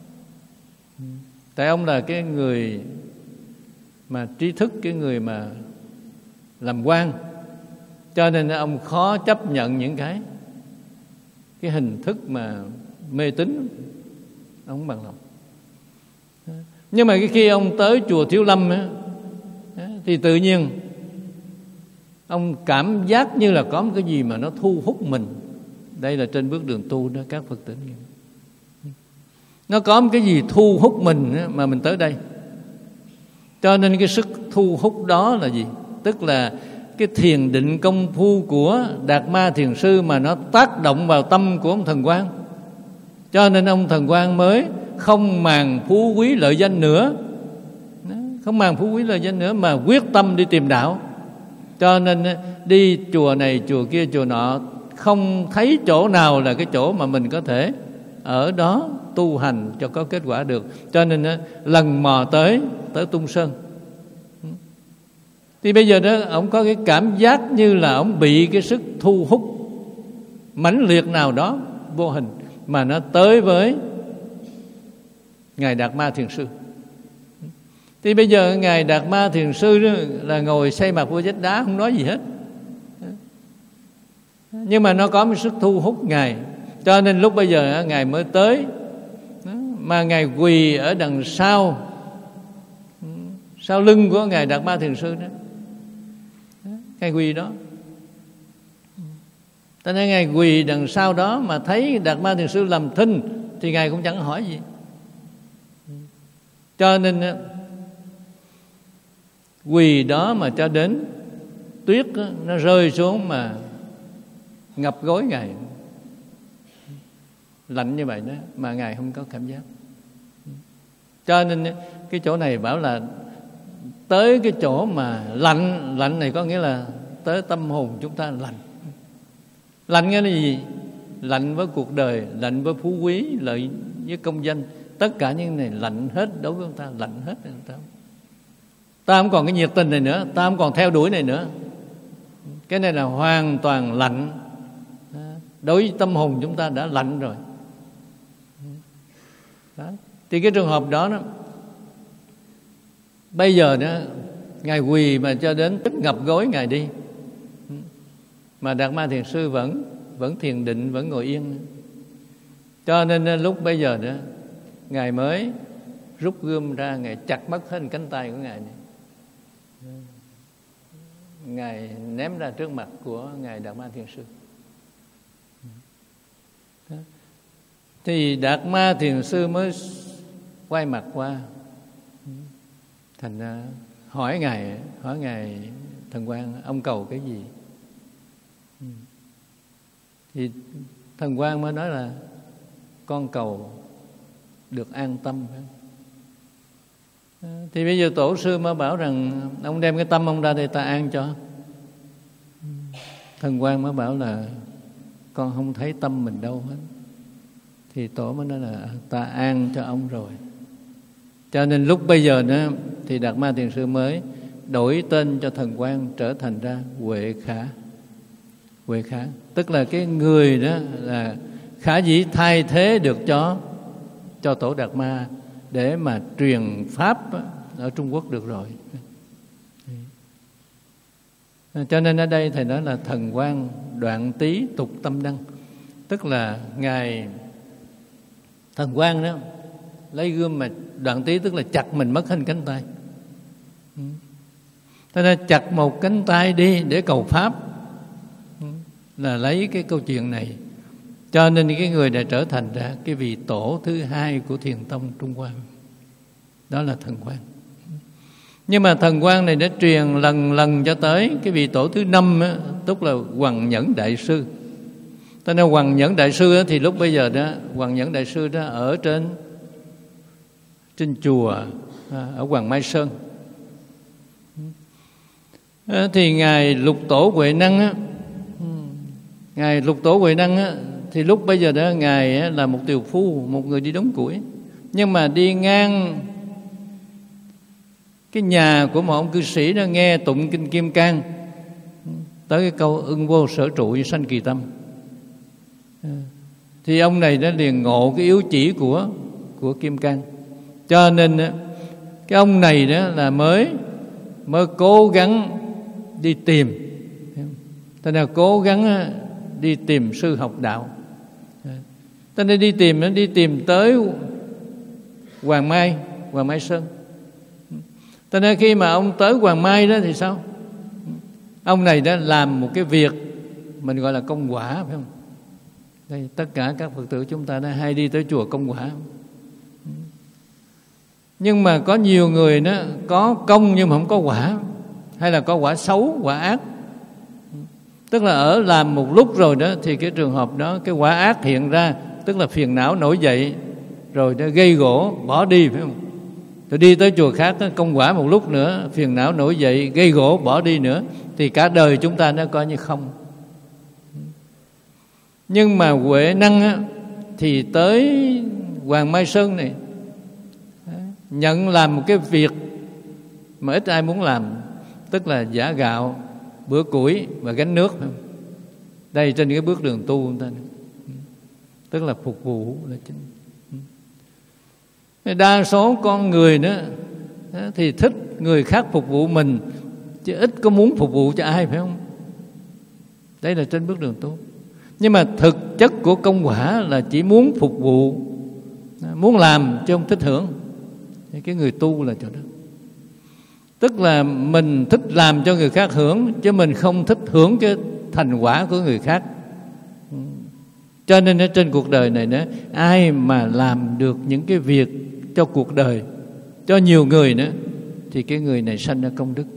Tại ông là cái người mà trí thức, cái người mà làm quan, cho nên ông khó chấp nhận những cái hình thức mà mê tín, ông không bằng lòng. Nhưng mà khi ông tới chùa Thiếu Lâm á, thì tự nhiên ông cảm giác như là có một cái gì mà nó thu hút mình. Đây là trên bước đường tu đó các Phật tử. Nó có một cái gì thu hút mình mà mình tới đây. Cho nên cái sức thu hút đó là gì? Tức là cái thiền định công phu của Đạt Ma Thiền Sư mà nó tác động vào tâm của ông Thần Quang. Cho nên ông Thần Quang mới không màng phú quý lợi danh nữa, không màng phú quý lợi danh nữa, mà quyết tâm đi tìm đạo. Cho nên đi chùa này, chùa kia, chùa nọ, không thấy chỗ nào là cái chỗ mà mình có thể ở đó tu hành cho có kết quả được. Cho nên lần mò tới Tung Sơn. Thì bây giờ đó ông có cái cảm giác như là ông bị cái sức thu hút mãnh liệt nào đó vô hình mà nó tới với Ngài Đạt Ma Thiền Sư. Thì bây giờ Ngài Đạt Ma Thiền Sư đó là ngồi xây mặt vô vách đá, không nói gì hết, nhưng mà nó có một sức thu hút Ngài. Cho nên lúc bây giờ Ngài mới tới, mà Ngài quỳ ở đằng sau lưng của Ngài Đạt Ma Thiền Sư đó, Ngài quỳ đó. Cho nên Ngài quỳ đằng sau đó mà thấy Đạt Ma Thiền Sư làm thinh thì Ngài cũng chẳng hỏi gì. Cho nên quỳ đó mà cho đến tuyết nó rơi xuống mà ngập gối Ngài, lạnh như vậy đó, mà Ngài không có cảm giác. Cho nên cái chỗ này bảo là tới cái chỗ mà lạnh này có nghĩa là tới tâm hồn chúng ta lạnh. Lạnh nghĩa là gì? Lạnh với cuộc đời, lạnh với phú quý, lợi với công danh. Tất cả những này lạnh hết đối với chúng ta, lạnh hết. Ta không còn cái nhiệt tình này nữa, ta không còn theo đuổi này nữa. Cái này là hoàn toàn lạnh. Đối với tâm hồn chúng ta đã lạnh rồi đó. Thì cái trường hợp đó, bây giờ đó Ngài quỳ mà cho đến tức ngập gối Ngài đi, mà Đạt Ma Thiền Sư vẫn thiền định, vẫn ngồi yên. Cho nên lúc bây giờ đó Ngài mới rút gươm ra, Ngài chặt mất hết cánh tay của Ngài này. Ngài ném ra trước mặt của Ngài Đạt Ma Thiền Sư. Đó. Thì Đạt Ma Thiền Sư mới quay mặt qua, thành ra hỏi Ngài Thần Quang, ông cầu cái gì? Thì Thần Quang mới nói là con cầu được an tâm. Thì bây giờ Tổ sư mới bảo rằng ông đem cái tâm ông ra để ta an cho. Thần Quang mới bảo là con không thấy tâm mình đâu hết. Thì Tổ mới nói là ta an cho ông rồi. Cho nên lúc bây giờ nữa thì Đạt Ma Thiền Sư mới đổi tên cho Thần Quang, trở thành ra Huệ Khả. Huệ Khả tức là cái người đó là khả dĩ thay thế được cho Tổ Đạt Ma để mà truyền pháp ở Trung Quốc được rồi. Cho nên ở đây thầy nói là Thần Quang đoạn tý tục tâm đăng, tức là Ngài Thần Quang đó lấy gươm mà đoạn tý, tức là chặt mình mất hết cánh tay. Thế nên chặt một cánh tay đi để cầu pháp, là lấy cái câu chuyện này. Cho nên cái người này trở thành ra cái vị tổ thứ hai của Thiền tông Trung Hoa. Đó là Thần Quang. Nhưng mà Thần Quang này đã truyền lần cho tới cái vị tổ thứ 5, tức là Hoằng Nhẫn Đại Sư. Cho nên Hoằng Nhẫn Đại Sư thì lúc bây giờ đó, Hoằng Nhẫn Đại Sư đó ở trên chùa ở Hoàng Mai Sơn. Thì Ngài Lục Tổ Huệ Năng Ngài Lục Tổ Huệ Năng thì lúc bây giờ đó Ngài là một tiều phu, một người đi đóng củi. Nhưng mà đi ngang cái nhà của một ông cư sĩ đó, nghe tụng kinh Kim Cang, tới cái câu ưng vô sở trụ sanh kỳ tâm, thì ông này đã liền ngộ cái yếu chỉ của Kim Cang. Cho nên cái ông này đó là mới cố gắng đi tìm, cho nên cố gắng đi tìm sư học đạo. Cho nên đi tìm tới Hoàng Mai Sơn. Cho nên khi mà ông tới Hoàng Mai đó thì sao? Ông này đã làm một cái việc mình gọi là công quả, phải không? Đây, tất cả các Phật tử chúng ta đã hay đi tới chùa công quả. Nhưng mà có nhiều người đó có công nhưng mà không có quả, hay là có quả xấu, quả ác. Tức là ở làm một lúc rồi đó thì cái trường hợp đó, cái quả ác hiện ra, tức là phiền não nổi dậy, rồi nó gây gỗ bỏ đi, phải không? Rồi đi tới chùa khác công quả một lúc nữa, phiền não nổi dậy, gây gỗ bỏ đi nữa, thì cả đời chúng ta nó coi như không. Nhưng mà Huệ Năng thì tới Hoàng Mai Sơn này nhận làm một cái việc mà ít ai muốn làm, tức là giã gạo, bữa củi và gánh nước. Đây trên cái bước đường tu người ta, tức là phục vụ là chính. Đa số con người đó thì thích người khác phục vụ mình, chứ ít có muốn phục vụ cho ai, phải không? Đây là trên bước đường tu. Nhưng mà thực chất của công quả là chỉ muốn phục vụ, muốn làm chứ không thích hưởng. Thì cái người tu là chỗ đó. Tức là mình thích làm cho người khác hưởng, chứ mình không thích hưởng cái thành quả của người khác. Cho nên ở trên cuộc đời này đó, ai mà làm được những cái việc cho cuộc đời, cho nhiều người nữa, thì cái người này sanh ra công đức.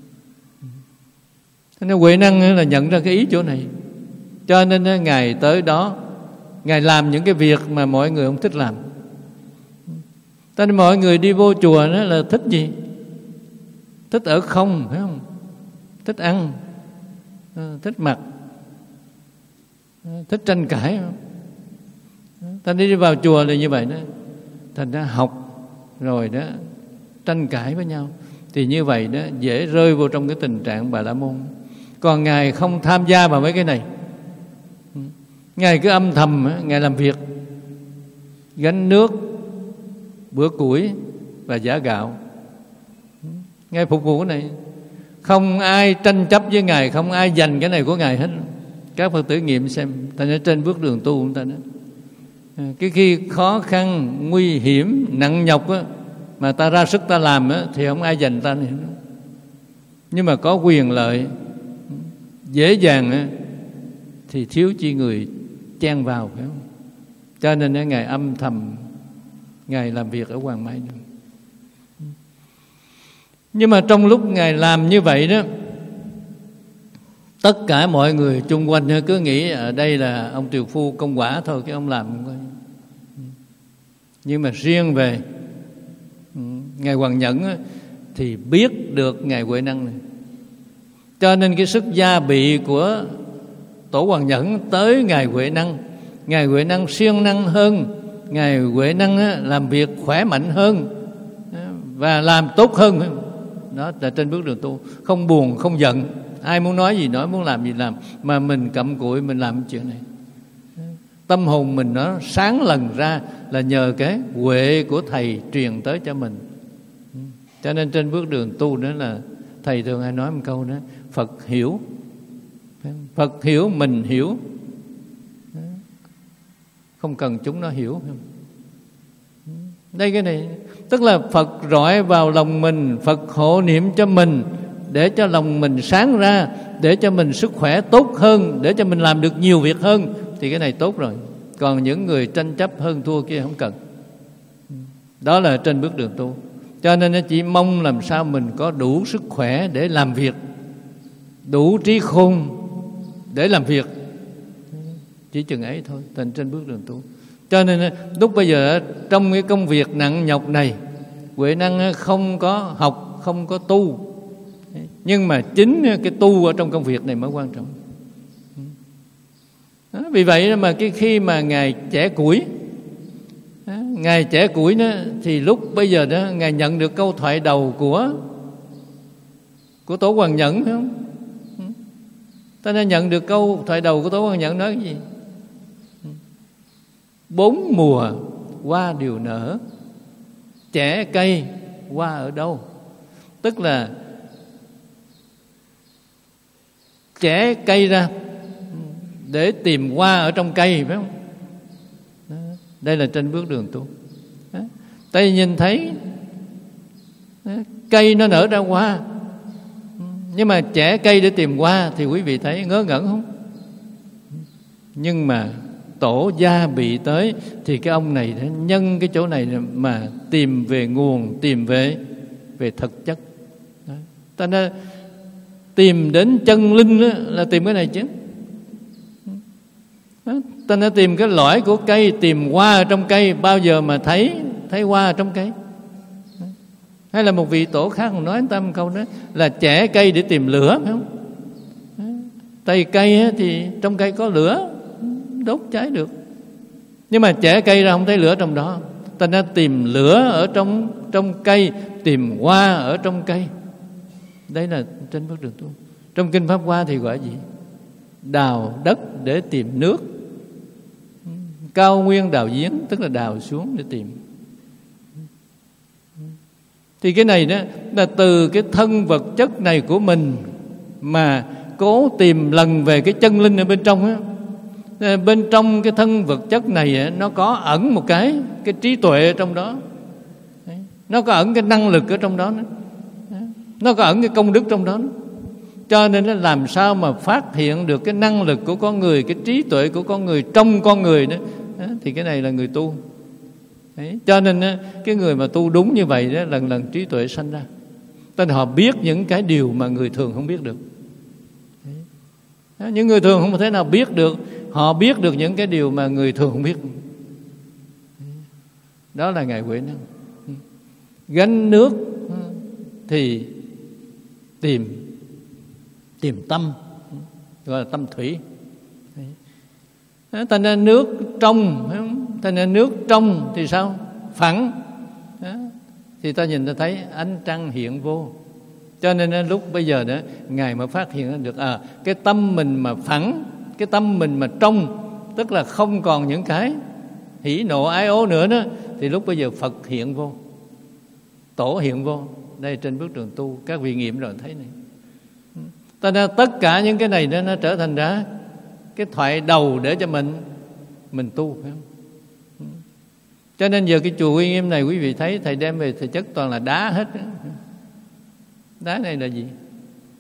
Thế nên Huệ Năng là nhận ra cái ý chỗ này. Cho nên Ngài tới đó, Ngài làm những cái việc mà mọi người không thích làm. Cho nên mọi người đi vô chùa đó là thích gì? Thích ở không, phải không? Thích ăn, thích mặc, thích tranh cãi. Ta đi vào chùa là như vậy đó. Thành ra học rồi đó tranh cãi với nhau, thì như vậy đó dễ rơi vô trong cái tình trạng Bà La Môn. Còn Ngài không tham gia vào mấy cái này. Ngài cứ âm thầm Ngài làm việc, gánh nước, bữa củi và giã gạo. Ngài phục vụ cái này, không ai tranh chấp với Ngài, không ai giành cái này của Ngài hết. Các Phật tử nghiệm xem. Ta nói trên bước đường tu chúng ta đó, cái khi khó khăn, nguy hiểm, nặng nhọc á, mà ta ra sức ta làm á, thì không ai giành ta nữa. Nhưng mà có quyền lợi dễ dàng thì thiếu chi người chen vào, phải không? Cho nên Ngài âm thầm Ngài làm việc ở Hoàng Mai Đường. Nhưng mà trong lúc Ngài làm như vậy đó, tất cả mọi người chung quanh cứ nghĩ ở đây là ông Tiều Phu công quả thôi, cái ông làm không có. Nhưng mà riêng về Ngài Hoàng Nhẫn thì biết được Ngài Huệ Năng này. Cho nên cái sức gia bị của Tổ Hoàng Nhẫn tới Ngài Huệ Năng, Ngài Huệ Năng siêng năng hơn, Ngài Huệ Năng làm việc khỏe mạnh hơn và làm tốt hơn. Đó là trên bước đường tu, không buồn không giận, ai muốn nói gì nói, muốn làm gì làm, mà mình cặm cụi mình làm chuyện này. Tâm hồn mình nó sáng lần ra là nhờ cái huệ của Thầy truyền tới cho mình. Cho nên trên bước đường tu đó là Thầy thường hay nói một câu đó: Phật hiểu, Phật hiểu mình hiểu, không cần chúng nó hiểu. Đây cái này tức là Phật rọi vào lòng mình, Phật hộ niệm cho mình để cho lòng mình sáng ra, để cho mình sức khỏe tốt hơn, để cho mình làm được nhiều việc hơn, thì cái này tốt rồi. Còn những người tranh chấp hơn thua kia không cần. Đó là trên bước đường tu. Cho nên nó chỉ mong làm sao mình có đủ sức khỏe để làm việc, đủ trí khôn để làm việc, chỉ chừng ấy thôi. Trên bước đường tu. Cho nên lúc bây giờ trong cái công việc nặng nhọc này, Huệ Năng không có học, không có tu, nhưng mà chính cái tu ở trong công việc này mới quan trọng. Đó, vì vậy mà khi mà Ngài trẻ củi, Ngài trẻ củi đó, thì lúc bây giờ đó Ngài nhận được câu thoại đầu của Tổ Hoàng Nhẫn, phải không? Ta đã nhận được câu thoại đầu của Tổ Hoàng Nhẫn nói cái gì? 4 mùa hoa đều nở, chẻ cây hoa ở đâu? Tức là chẻ cây ra để tìm hoa ở trong cây, phải không? Đó. Đây là trên bước đường tu. Ta nhìn thấy cây nó nở ra hoa, nhưng mà chẻ cây để tìm hoa thì quý vị thấy ngớ ngẩn không? Nhưng mà Tổ gia bị tới thì cái ông này nhân cái chỗ này mà tìm về nguồn, tìm về thực chất. Đó. Ta đã tìm đến chân linh là tìm cái này chứ. Đó. Ta đã tìm cái lõi của cây, tìm hoa ở trong cây, bao giờ mà thấy hoa ở trong cây. Đó. Hay là một vị tổ khác nói người ta một câu đó là chẻ cây để tìm lửa, phải không? Đó. Tay cây thì trong cây có lửa, đốt cháy được, nhưng mà chẻ cây ra không thấy lửa trong đó. Ta đã tìm lửa ở trong cây, tìm hoa ở trong cây. Đấy là trên bước đường tu. Trong Kinh Pháp Hoa thì gọi gì? Đào đất để tìm nước, cao nguyên đào giếng, tức là đào xuống để tìm. Thì cái này đó là từ cái thân vật chất này của mình mà cố tìm lần về cái chân linh ở bên trong á. Bên trong cái thân vật chất này nó có ẩn một cái trí tuệ ở trong đó. Nó có ẩn cái năng lực ở trong đó. Nó có ẩn cái công đức trong đó. Cho nên nó làm sao mà phát hiện được cái năng lực của con người, cái trí tuệ của con người trong con người đó, thì cái này là người tu. Đấy. Cho nên cái người mà tu đúng như vậy đó, lần lần trí tuệ sanh ra. Nên họ biết những cái điều mà người thường không biết được. Đấy. Những người thường không thể nào biết được. Họ biết được những cái điều mà người thường không biết. Đó là Ngài Huệ Năng. Gánh nước thì tìm tâm, gọi là tâm thủy. Thành ra nước trong, thành ra nước trong thì sao? Phẳng. Thì ta nhìn ta thấy ánh trăng hiện vô. Cho nên lúc bây giờ đó Ngài mới phát hiện được cái tâm mình mà phẳng, cái tâm mình mà trong, tức là không còn những cái hỉ nộ ái ố nữa đó, thì lúc bây giờ Phật hiện vô, Tổ hiện vô. Đây trên bước đường tu các vị nghiệm rồi thấy này. Ta ra tất cả những cái này nó trở thành ra cái thoại đầu để cho mình tu, phải không? Cho nên giờ cái chùa Uy Nghiêm này quý vị thấy thầy đem về thực chất toàn là đá hết. Đá này là gì?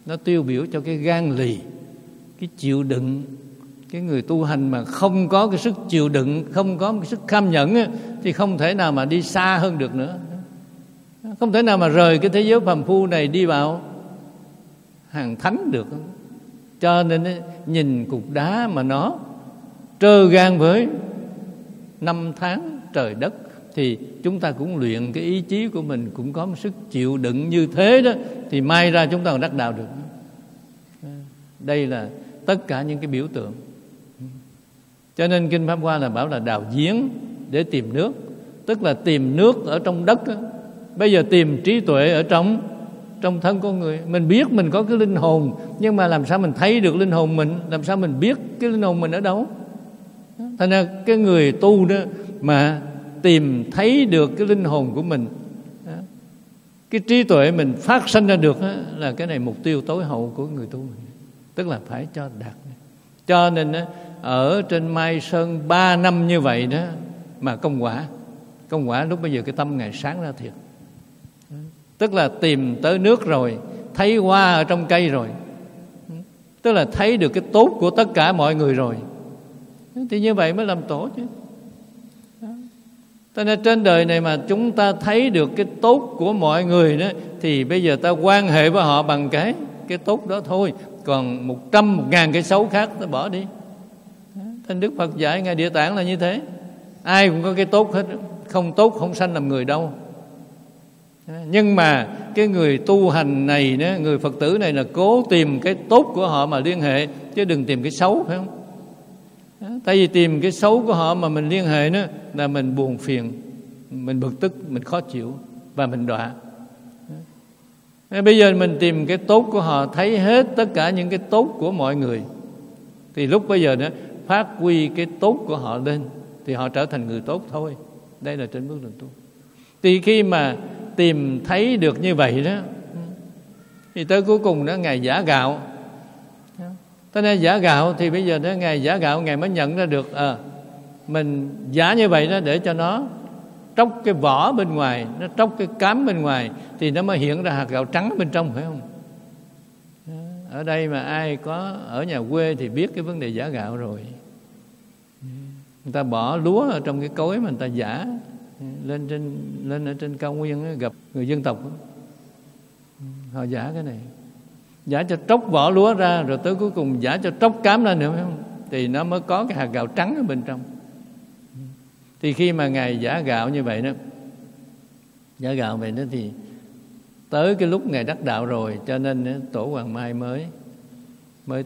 nó tiêu biểu cho cái gan lì, cái chịu đựng. Cái người tu hành mà không có cái sức chịu đựng, không có cái sức kham nhẫn á, thì không thể nào mà đi xa hơn được nữa. Không thể nào mà rời cái thế giới phàm phu này đi vào hàng thánh được. Cho nên nhìn cục đá mà nó trơ gan với 5 tháng trời đất, thì chúng ta cũng luyện cái ý chí của mình, cũng có một sức chịu đựng như thế đó, thì mai ra chúng ta còn đắc đạo được. Đây là tất cả những cái biểu tượng. Cho nên Kinh Pháp Hoa là bảo là đào giếng để tìm nước, tức là tìm nước ở trong đất đó. Bây giờ tìm trí tuệ ở trong thân con người. Mình biết mình có cái linh hồn, nhưng mà làm sao mình thấy được linh hồn mình, làm sao mình biết cái linh hồn mình ở đâu? Thành ra cái người tu đó mà tìm thấy được cái linh hồn của mình, cái trí tuệ mình phát sinh ra được, là cái này mục tiêu tối hậu của người tu mình. Tức là phải cho đạt. Cho nên ở trên Mai Sơn 3 năm như vậy đó mà công quả lúc bây giờ cái tâm Ngài sáng ra thiệt. Tức là tìm tới nước rồi, thấy hoa ở trong cây rồi, tức là thấy được cái tốt của tất cả mọi người rồi, thì như vậy mới làm tổ chứ. Cho nên trên đời này mà chúng ta thấy được cái tốt của mọi người đó, thì bây giờ ta quan hệ với họ bằng cái tốt đó thôi. Còn 100, 1000 cái xấu khác ta bỏ đi. Thành Đức Phật dạy Ngài Địa Tạng là như thế. Ai cũng có cái tốt hết, không tốt không sanh làm người đâu. Nhưng mà cái người tu hành này đó, người Phật tử này là cố tìm cái tốt của họ mà liên hệ, chứ đừng tìm cái xấu, phải không? Tại vì tìm cái xấu của họ mà mình liên hệ đó là mình buồn phiền, mình bực tức, mình khó chịu và mình đọa. Bây giờ mình tìm cái tốt của họ, thấy hết tất cả những cái tốt của mọi người, thì lúc bây giờ đó phát huy cái tốt của họ lên, thì họ trở thành người tốt thôi. Đây là trên bước đường tu. Thì khi mà tìm thấy được như vậy đó, thì tới cuối cùng đó Ngài giả gạo. Thế nên giả gạo thì bây giờ đó Ngài giả gạo, Ngài mới nhận ra được mình giả như vậy đó để cho nó tróc cái vỏ bên ngoài, nó tróc cái cám bên ngoài, thì nó mới hiện ra hạt gạo trắng bên trong, phải không? Ở đây mà ai có ở nhà quê thì biết cái vấn đề giả gạo rồi. Người ta bỏ lúa ở trong cái cối mà người ta giả lên ở trên cao nguyên đó, gặp người dân tộc đó. Họ giả cái này, giả cho tróc vỏ lúa ra, rồi tới cuối cùng giả cho tróc cám ra nữa, phải không? Thì nó mới có cái hạt gạo trắng ở bên trong. Thì khi mà Ngài giả gạo như vậy đó, giả gạo vậy đó, thì tới cái lúc Ngài đắc đạo rồi, cho nên Tổ Hoàng Mai mới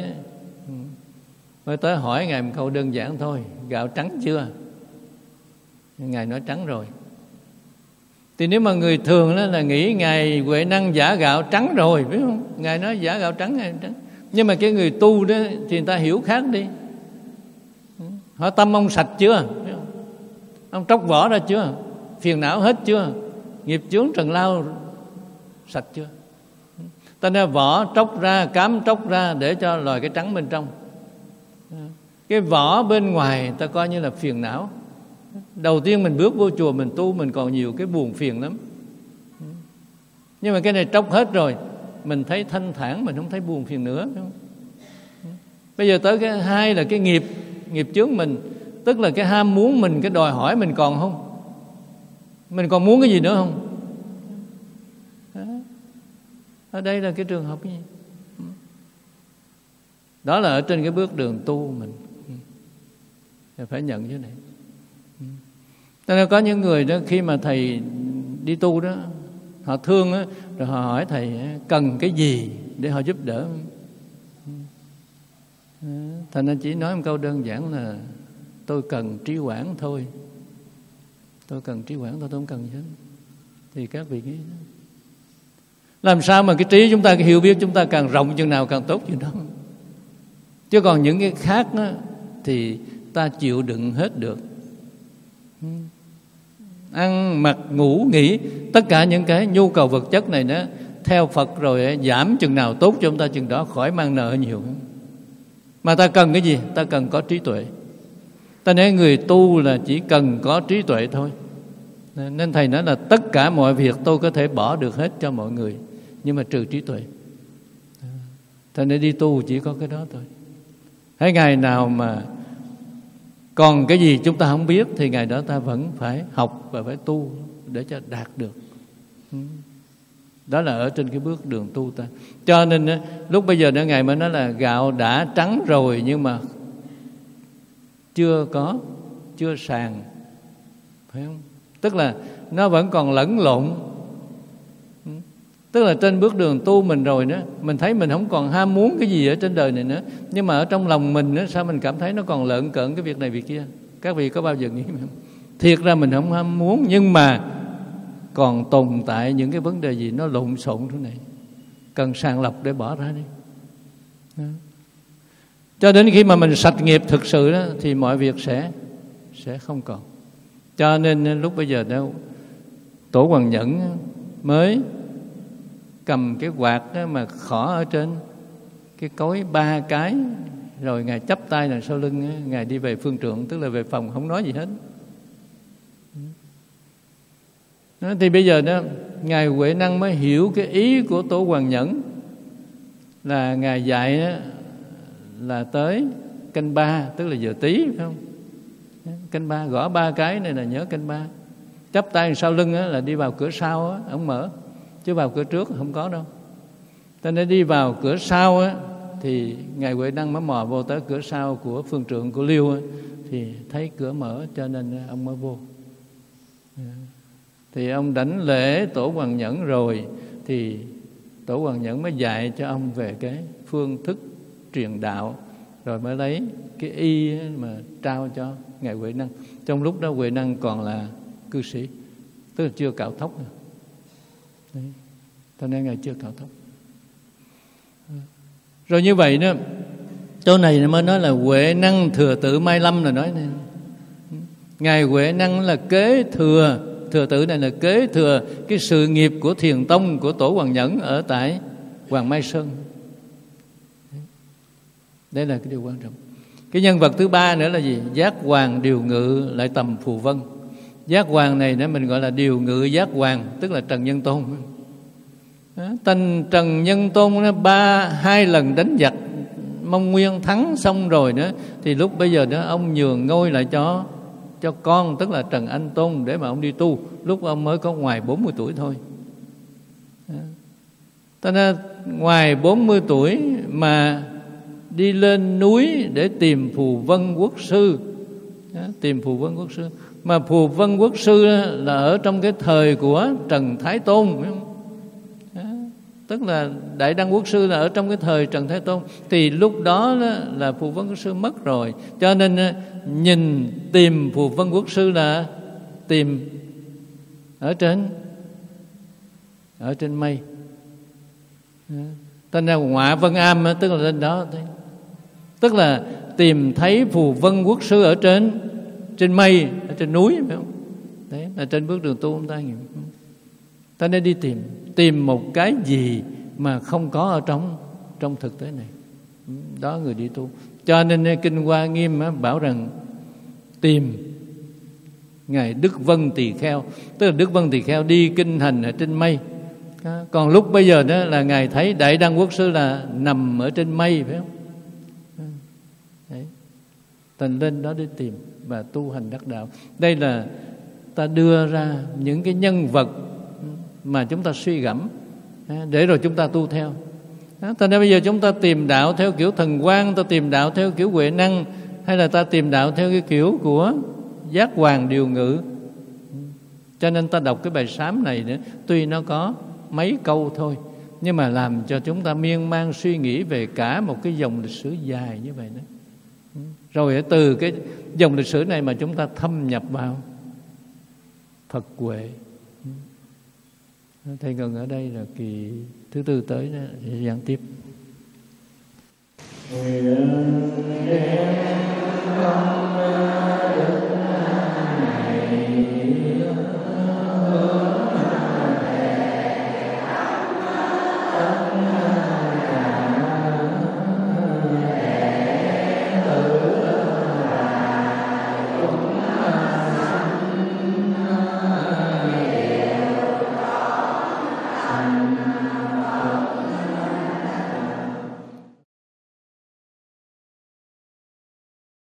tới hỏi Ngài một câu đơn giản thôi: gạo trắng chưa? Ngài nói trắng rồi. Thì nếu mà người thường đó là nghĩ Ngài Huệ Năng giả gạo trắng rồi, biết không? Ngài nói giả gạo trắng, Ngài trắng. Nhưng mà cái người tu đó thì người ta hiểu khác đi. Hỏi tâm ông sạch chưa? Ông tróc vỏ ra chưa? Phiền não hết chưa? Nghiệp chướng trần lao sạch chưa? Ta nên vỏ tróc ra, cám tróc ra để cho lòi cái trắng bên trong. Cái vỏ bên ngoài ta coi như là phiền não. Đầu tiên mình bước vô chùa mình tu, mình còn nhiều cái buồn phiền lắm. Nhưng mà cái này tróc hết rồi, mình thấy thanh thản, mình không thấy buồn phiền nữa. Bây giờ tới cái hai là cái nghiệp chướng mình, tức là cái ham muốn mình, cái đòi hỏi mình còn không? Mình còn muốn cái gì nữa không? Ở đây là cái trường hợp gì? Đó là ở trên cái bước đường tu mình phải nhận cái này. Cho nên có những người đó khi mà thầy đi tu đó, họ thương đó, rồi họ hỏi thầy cần cái gì để họ giúp đỡ. Thành nên chỉ nói một câu đơn giản là tôi cần trí quảng thôi. Tôi cần trí quảng thôi, tôi không cần gì hết. Thì các vị nghĩ làm sao mà cái trí chúng ta, cái hiểu biết chúng ta càng rộng chừng nào càng tốt chừng đó. Chứ còn những cái khác đó, thì ta chịu đựng hết được. Ăn, mặc, ngủ, nghỉ, tất cả những cái nhu cầu vật chất này đó, theo Phật rồi giảm chừng nào tốt cho chúng ta chừng đó, khỏi mang nợ nhiều. Mà ta cần cái gì? Ta cần có trí tuệ. Ta nói người tu là chỉ cần có trí tuệ thôi. Nên thầy nói là tất cả mọi việc tôi có thể bỏ được hết cho mọi người, nhưng mà trừ trí tuệ. Cho nên đi tu chỉ có cái đó thôi. Thấy ngày nào mà còn cái gì chúng ta không biết thì ngày đó ta vẫn phải học và phải tu để cho đạt được. Đó là ở trên cái bước đường tu ta. Cho nên lúc bây giờ nữa Ngài mới nói là gạo đã trắng rồi nhưng mà chưa sàn, phải không? Tức là nó vẫn còn lẫn lộn. Tức là trên bước đường tu mình rồi đó, mình thấy mình không còn ham muốn cái gì ở trên đời này nữa, nhưng mà ở trong lòng mình đó, sao mình cảm thấy nó còn lợn cợn cái việc này việc kia? Các vị có bao giờ nghĩ không? Thiệt ra mình không ham muốn, nhưng mà còn tồn tại những cái vấn đề gì nó lộn xộn thế này, cần sàng lọc để bỏ ra đi. Đó. Cho đến khi mà mình sạch nghiệp thực sự đó, thì mọi việc sẽ không còn. Cho nên lúc bây giờ đâu Tổ Hoàng Nhẫn mới cầm cái quạt đó mà khỏ ở trên cái cối 3 cái, rồi Ngài chắp tay đằng sau lưng, Ngài đi về phương trượng, tức là về phòng, không nói gì hết. Đó, thì bây giờ đó Ngài Huệ Năng mới hiểu cái ý của Tổ Hoàng Nhẫn, là Ngài dạy đó, là tới canh 3, tức là giờ tí, phải không? Canh 3, gõ 3 cái này là nhớ canh 3. Chắp tay sau lưng là đi vào cửa sau á, ông mở, chứ vào cửa trước không có đâu. Cho nên đi vào cửa sau á, thì Ngài Huệ Năng mới mò vô tới cửa sau của phương trượng của Liêu á, thì thấy cửa mở, cho nên ông mới vô. Thì ông đảnh lễ Tổ Hoàng Nhẫn rồi, thì Tổ Hoàng Nhẫn mới dạy cho ông về cái phương thức truyền đạo, rồi mới lấy cái y mà trao cho Ngài Huệ Năng. Trong lúc đó Huệ Năng còn là cư sĩ, tức là chưa cạo tóc. Đấy. Cho nên Ngài chưa cạo tóc. Rồi như vậy đó, chỗ này nó mới nói là Huệ Năng thừa tự Mai Lâm, là nói này. Ngài Huệ Năng là kế thừa, thừa tự này là kế thừa cái sự nghiệp của Thiền Tông của Tổ Hoàng Nhẫn ở tại Hoàng Mai Sơn. Đây là cái điều quan trọng. Cái nhân vật thứ ba nữa là gì? Giác Hoàng điều ngự lại tầm Phù Vân. Giác Hoàng này đó mình gọi là điều ngự Giác Hoàng, tức là Trần Nhân Tôn. Trần Nhân Tôn nó 2 lần đánh giặc Mông Nguyên thắng xong rồi nữa, thì lúc bây giờ đó ông nhường ngôi lại cho con, tức là Trần Anh Tôn, để mà ông đi tu. Lúc ông mới có ngoài 40 tuổi thôi. Cho nên ngoài 40 tuổi mà đi lên núi để tìm Phù Vân Quốc sư. Tìm Phù Vân Quốc sư. Mà Phù Vân Quốc sư là ở trong cái thời của Trần Thái Tôn, phải không? Tức là Đại Đăng Quốc sư là ở trong cái thời Trần Thái Tôn. Thì lúc đó là Phù Vân Quốc sư mất rồi, cho nên nhìn tìm Phù Vân Quốc sư là tìm ở trên mây. Tên là Ngọa Vân Am, tức là lên đó. Tức là tìm thấy Phù Vân Quốc sư ở trên mây, ở trên núi, phải không? Đấy là trên bước đường tu chúng ta nghiệm. Ta nên đi tìm một cái gì mà không có ở trong thực tế này. Đó người đi tu. Cho nên Kinh Hoa Nghiêm bảo rằng tìm Ngài Đức Vân Tỳ Kheo, tức là Đức Vân Tỳ Kheo đi kinh hành ở trên mây. Còn lúc bây giờ đó là Ngài thấy Đại Đăng Quốc sư là nằm ở trên mây, phải không? Đấy. Thành lên đó để tìm và tu hành đắc đạo. Đây là ta đưa ra những cái nhân vật mà chúng ta suy gẫm để rồi chúng ta tu theo. Thành ra bây giờ chúng ta tìm đạo theo kiểu Thần Quang, ta tìm đạo theo kiểu Huệ Năng, hay là ta tìm đạo theo cái kiểu của Giác Hoàng điều ngự. Cho nên ta đọc cái bài sám này nữa, tuy nó có mấy câu thôi, nhưng mà làm cho chúng ta miên man suy nghĩ về cả một cái dòng lịch sử dài như vậy đó. Rồi từ cái dòng lịch sử này mà chúng ta thâm nhập vào Phật Huệ. Thầy gần ở đây là kỳ thứ 4 tới đó, sẽ giảng tiếp. Nguyện đem